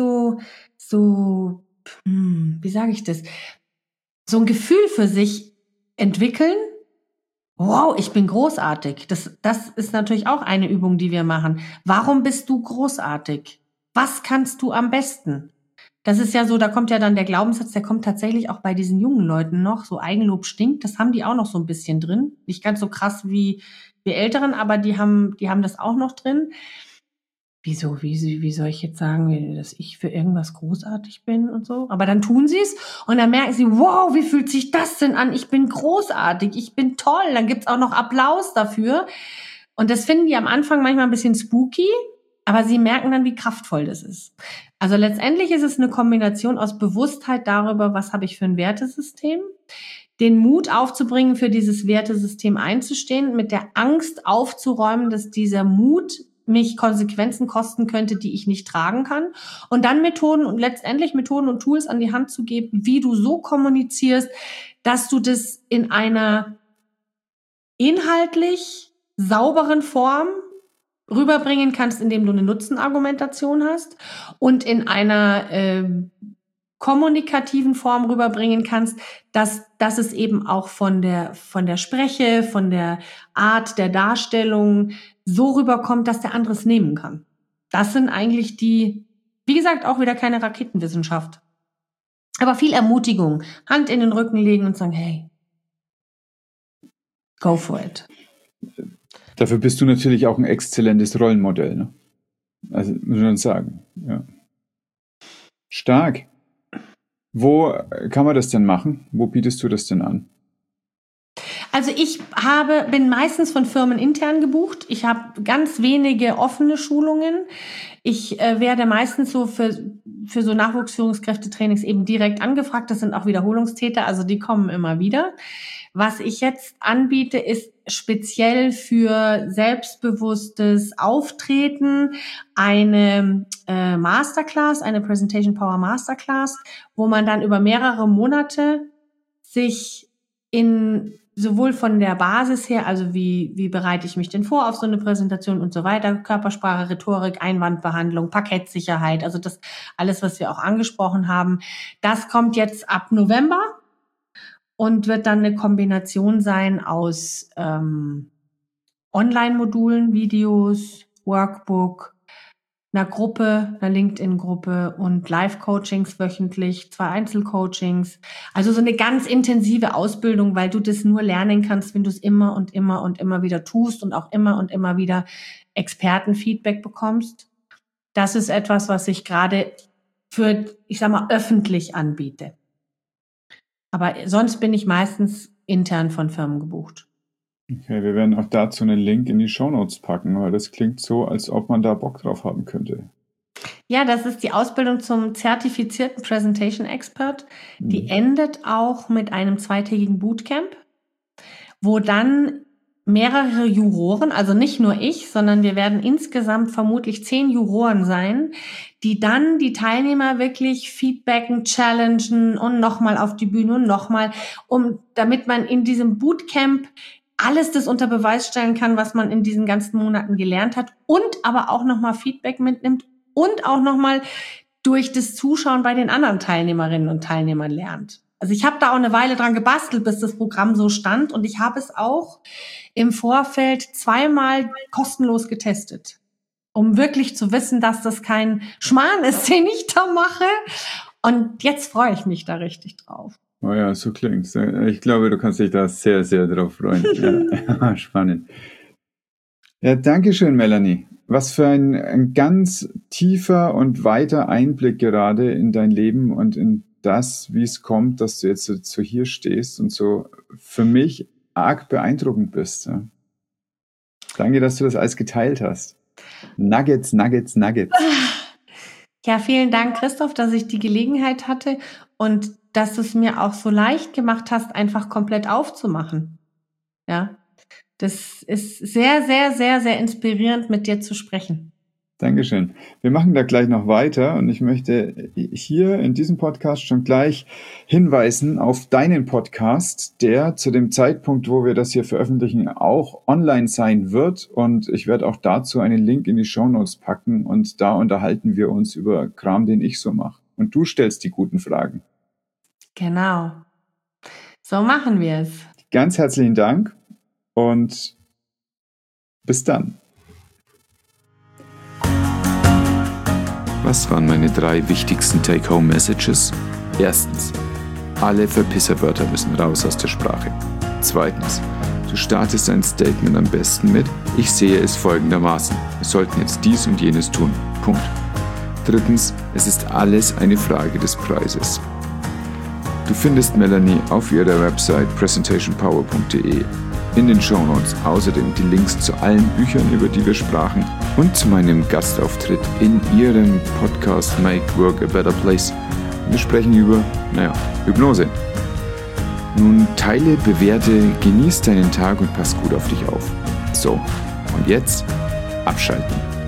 wie sage ich das, so ein Gefühl für sich entwickeln. Wow, ich bin großartig. Das ist natürlich auch eine Übung, die wir machen. Warum bist du großartig? Was kannst du am besten? Das ist ja so, da kommt ja dann der Glaubenssatz, der kommt tatsächlich auch bei diesen jungen Leuten noch. So Eigenlob stinkt, das haben die auch noch so ein bisschen drin. Nicht ganz so krass wie wir Älteren, aber die haben das auch noch drin. Wie soll ich jetzt sagen, dass ich für irgendwas großartig bin und so? Aber dann tun sie es und dann merken sie, wow, wie fühlt sich das denn an? Ich bin großartig, ich bin toll. Dann gibt's auch noch Applaus dafür. Und das finden die am Anfang manchmal ein bisschen spooky, aber sie merken dann, wie kraftvoll das ist. Also letztendlich ist es eine Kombination aus Bewusstheit darüber, was habe ich für ein Wertesystem, den Mut aufzubringen, für dieses Wertesystem einzustehen, mit der Angst aufzuräumen, dass dieser Mut mich Konsequenzen kosten könnte, die ich nicht tragen kann. Und dann Methoden und Tools an die Hand zu geben, wie du so kommunizierst, dass du das in einer inhaltlich sauberen Form rüberbringen kannst, indem du eine Nutzenargumentation hast und in einer kommunikativen Form rüberbringen kannst, dass es eben auch von der Spreche, von der Art der Darstellung so rüberkommt, dass der andere es nehmen kann. Das sind eigentlich wie gesagt, auch wieder keine Raketenwissenschaft. Aber viel Ermutigung, Hand in den Rücken legen und sagen, hey, go for it. Dafür bist du natürlich auch ein exzellentes Rollenmodell, ne? Also muss man sagen, ja. Stark. Wo kann man das denn machen? Wo bietest du das denn an? Also ich bin meistens von Firmen intern gebucht. Ich habe ganz wenige offene Schulungen. Ich werde meistens so für so Nachwuchsführungskräftetrainings eben direkt angefragt. Das sind auch Wiederholungstäter, also die kommen immer wieder. Was ich jetzt anbiete, ist speziell für selbstbewusstes Auftreten eine Masterclass, eine Presentation Power Masterclass, wo man dann über mehrere Monate sich sowohl von der Basis her, also wie bereite ich mich denn vor auf so eine Präsentation und so weiter, Körpersprache, Rhetorik, Einwandbehandlung, Parkettsicherheit, also das alles, was wir auch angesprochen haben, das kommt jetzt ab November und wird dann eine Kombination sein aus Online-Modulen, Videos, Workbook, einer Gruppe, einer LinkedIn-Gruppe und Live-Coachings wöchentlich, 2 Einzelcoachings. Also so eine ganz intensive Ausbildung, weil du das nur lernen kannst, wenn du es immer und immer und immer wieder tust und auch immer und immer wieder Expertenfeedback bekommst. Das ist etwas, was ich gerade für, ich sag mal, öffentlich anbiete. Aber sonst bin ich meistens intern von Firmen gebucht. Okay, wir werden auch dazu einen Link in die Shownotes packen, weil das klingt so, als ob man da Bock drauf haben könnte. Ja, das ist die Ausbildung zum zertifizierten Presentation Expert. Die endet auch mit einem 2-tägigen Bootcamp, wo dann mehrere Juroren, also nicht nur ich, sondern wir werden insgesamt vermutlich 10 Juroren sein, die dann die Teilnehmer wirklich feedbacken, challengen und nochmal auf die Bühne und nochmal, damit man in diesem Bootcamp alles das unter Beweis stellen kann, was man in diesen ganzen Monaten gelernt hat und aber auch nochmal Feedback mitnimmt und auch nochmal durch das Zuschauen bei den anderen Teilnehmerinnen und Teilnehmern lernt. Also ich habe da auch eine Weile dran gebastelt, bis das Programm so stand und ich habe es auch im Vorfeld 2-mal kostenlos getestet, um wirklich zu wissen, dass das kein Schmarrn ist, den ich da mache. Und jetzt freue ich mich da richtig drauf. Oh ja, so klingt's. Ich glaube, du kannst dich da sehr, sehr drauf freuen. Ja. Spannend. Ja, danke schön, Melanie. Was für ein ganz tiefer und weiter Einblick gerade in dein Leben und in das, wie es kommt, dass du jetzt so hier stehst und so für mich arg beeindruckend bist. Ja. Danke, dass du das alles geteilt hast. Nuggets. Ja, vielen Dank, Christoph, dass ich die Gelegenheit hatte und dass du es mir auch so leicht gemacht hast, einfach komplett aufzumachen. Ja, das ist sehr, sehr, sehr, sehr inspirierend, mit dir zu sprechen. Dankeschön. Wir machen da gleich noch weiter und ich möchte hier in diesem Podcast schon gleich hinweisen auf deinen Podcast, der zu dem Zeitpunkt, wo wir das hier veröffentlichen, auch online sein wird und ich werde auch dazu einen Link in die Shownotes packen und da unterhalten wir uns über Kram, den ich so mache. Und du stellst die guten Fragen. Genau. So machen wir es. Ganz herzlichen Dank und bis dann. Was waren meine 3 wichtigsten Take-Home-Messages? Erstens, alle Verpisserwörter müssen raus aus der Sprache. Zweitens, du startest ein Statement am besten mit: Ich sehe es folgendermaßen. Wir sollten jetzt dies und jenes tun. Punkt. Drittens, es ist alles eine Frage des Preises. Du findest Melanie auf ihrer Website presentationpower.de, in den Shownotes außerdem die Links zu allen Büchern, über die wir sprachen und zu meinem Gastauftritt in ihrem Podcast Make Work a Better Place. Wir sprechen über, Hypnose. Nun teile, bewerte, genieß deinen Tag und pass gut auf dich auf. So, und jetzt abschalten.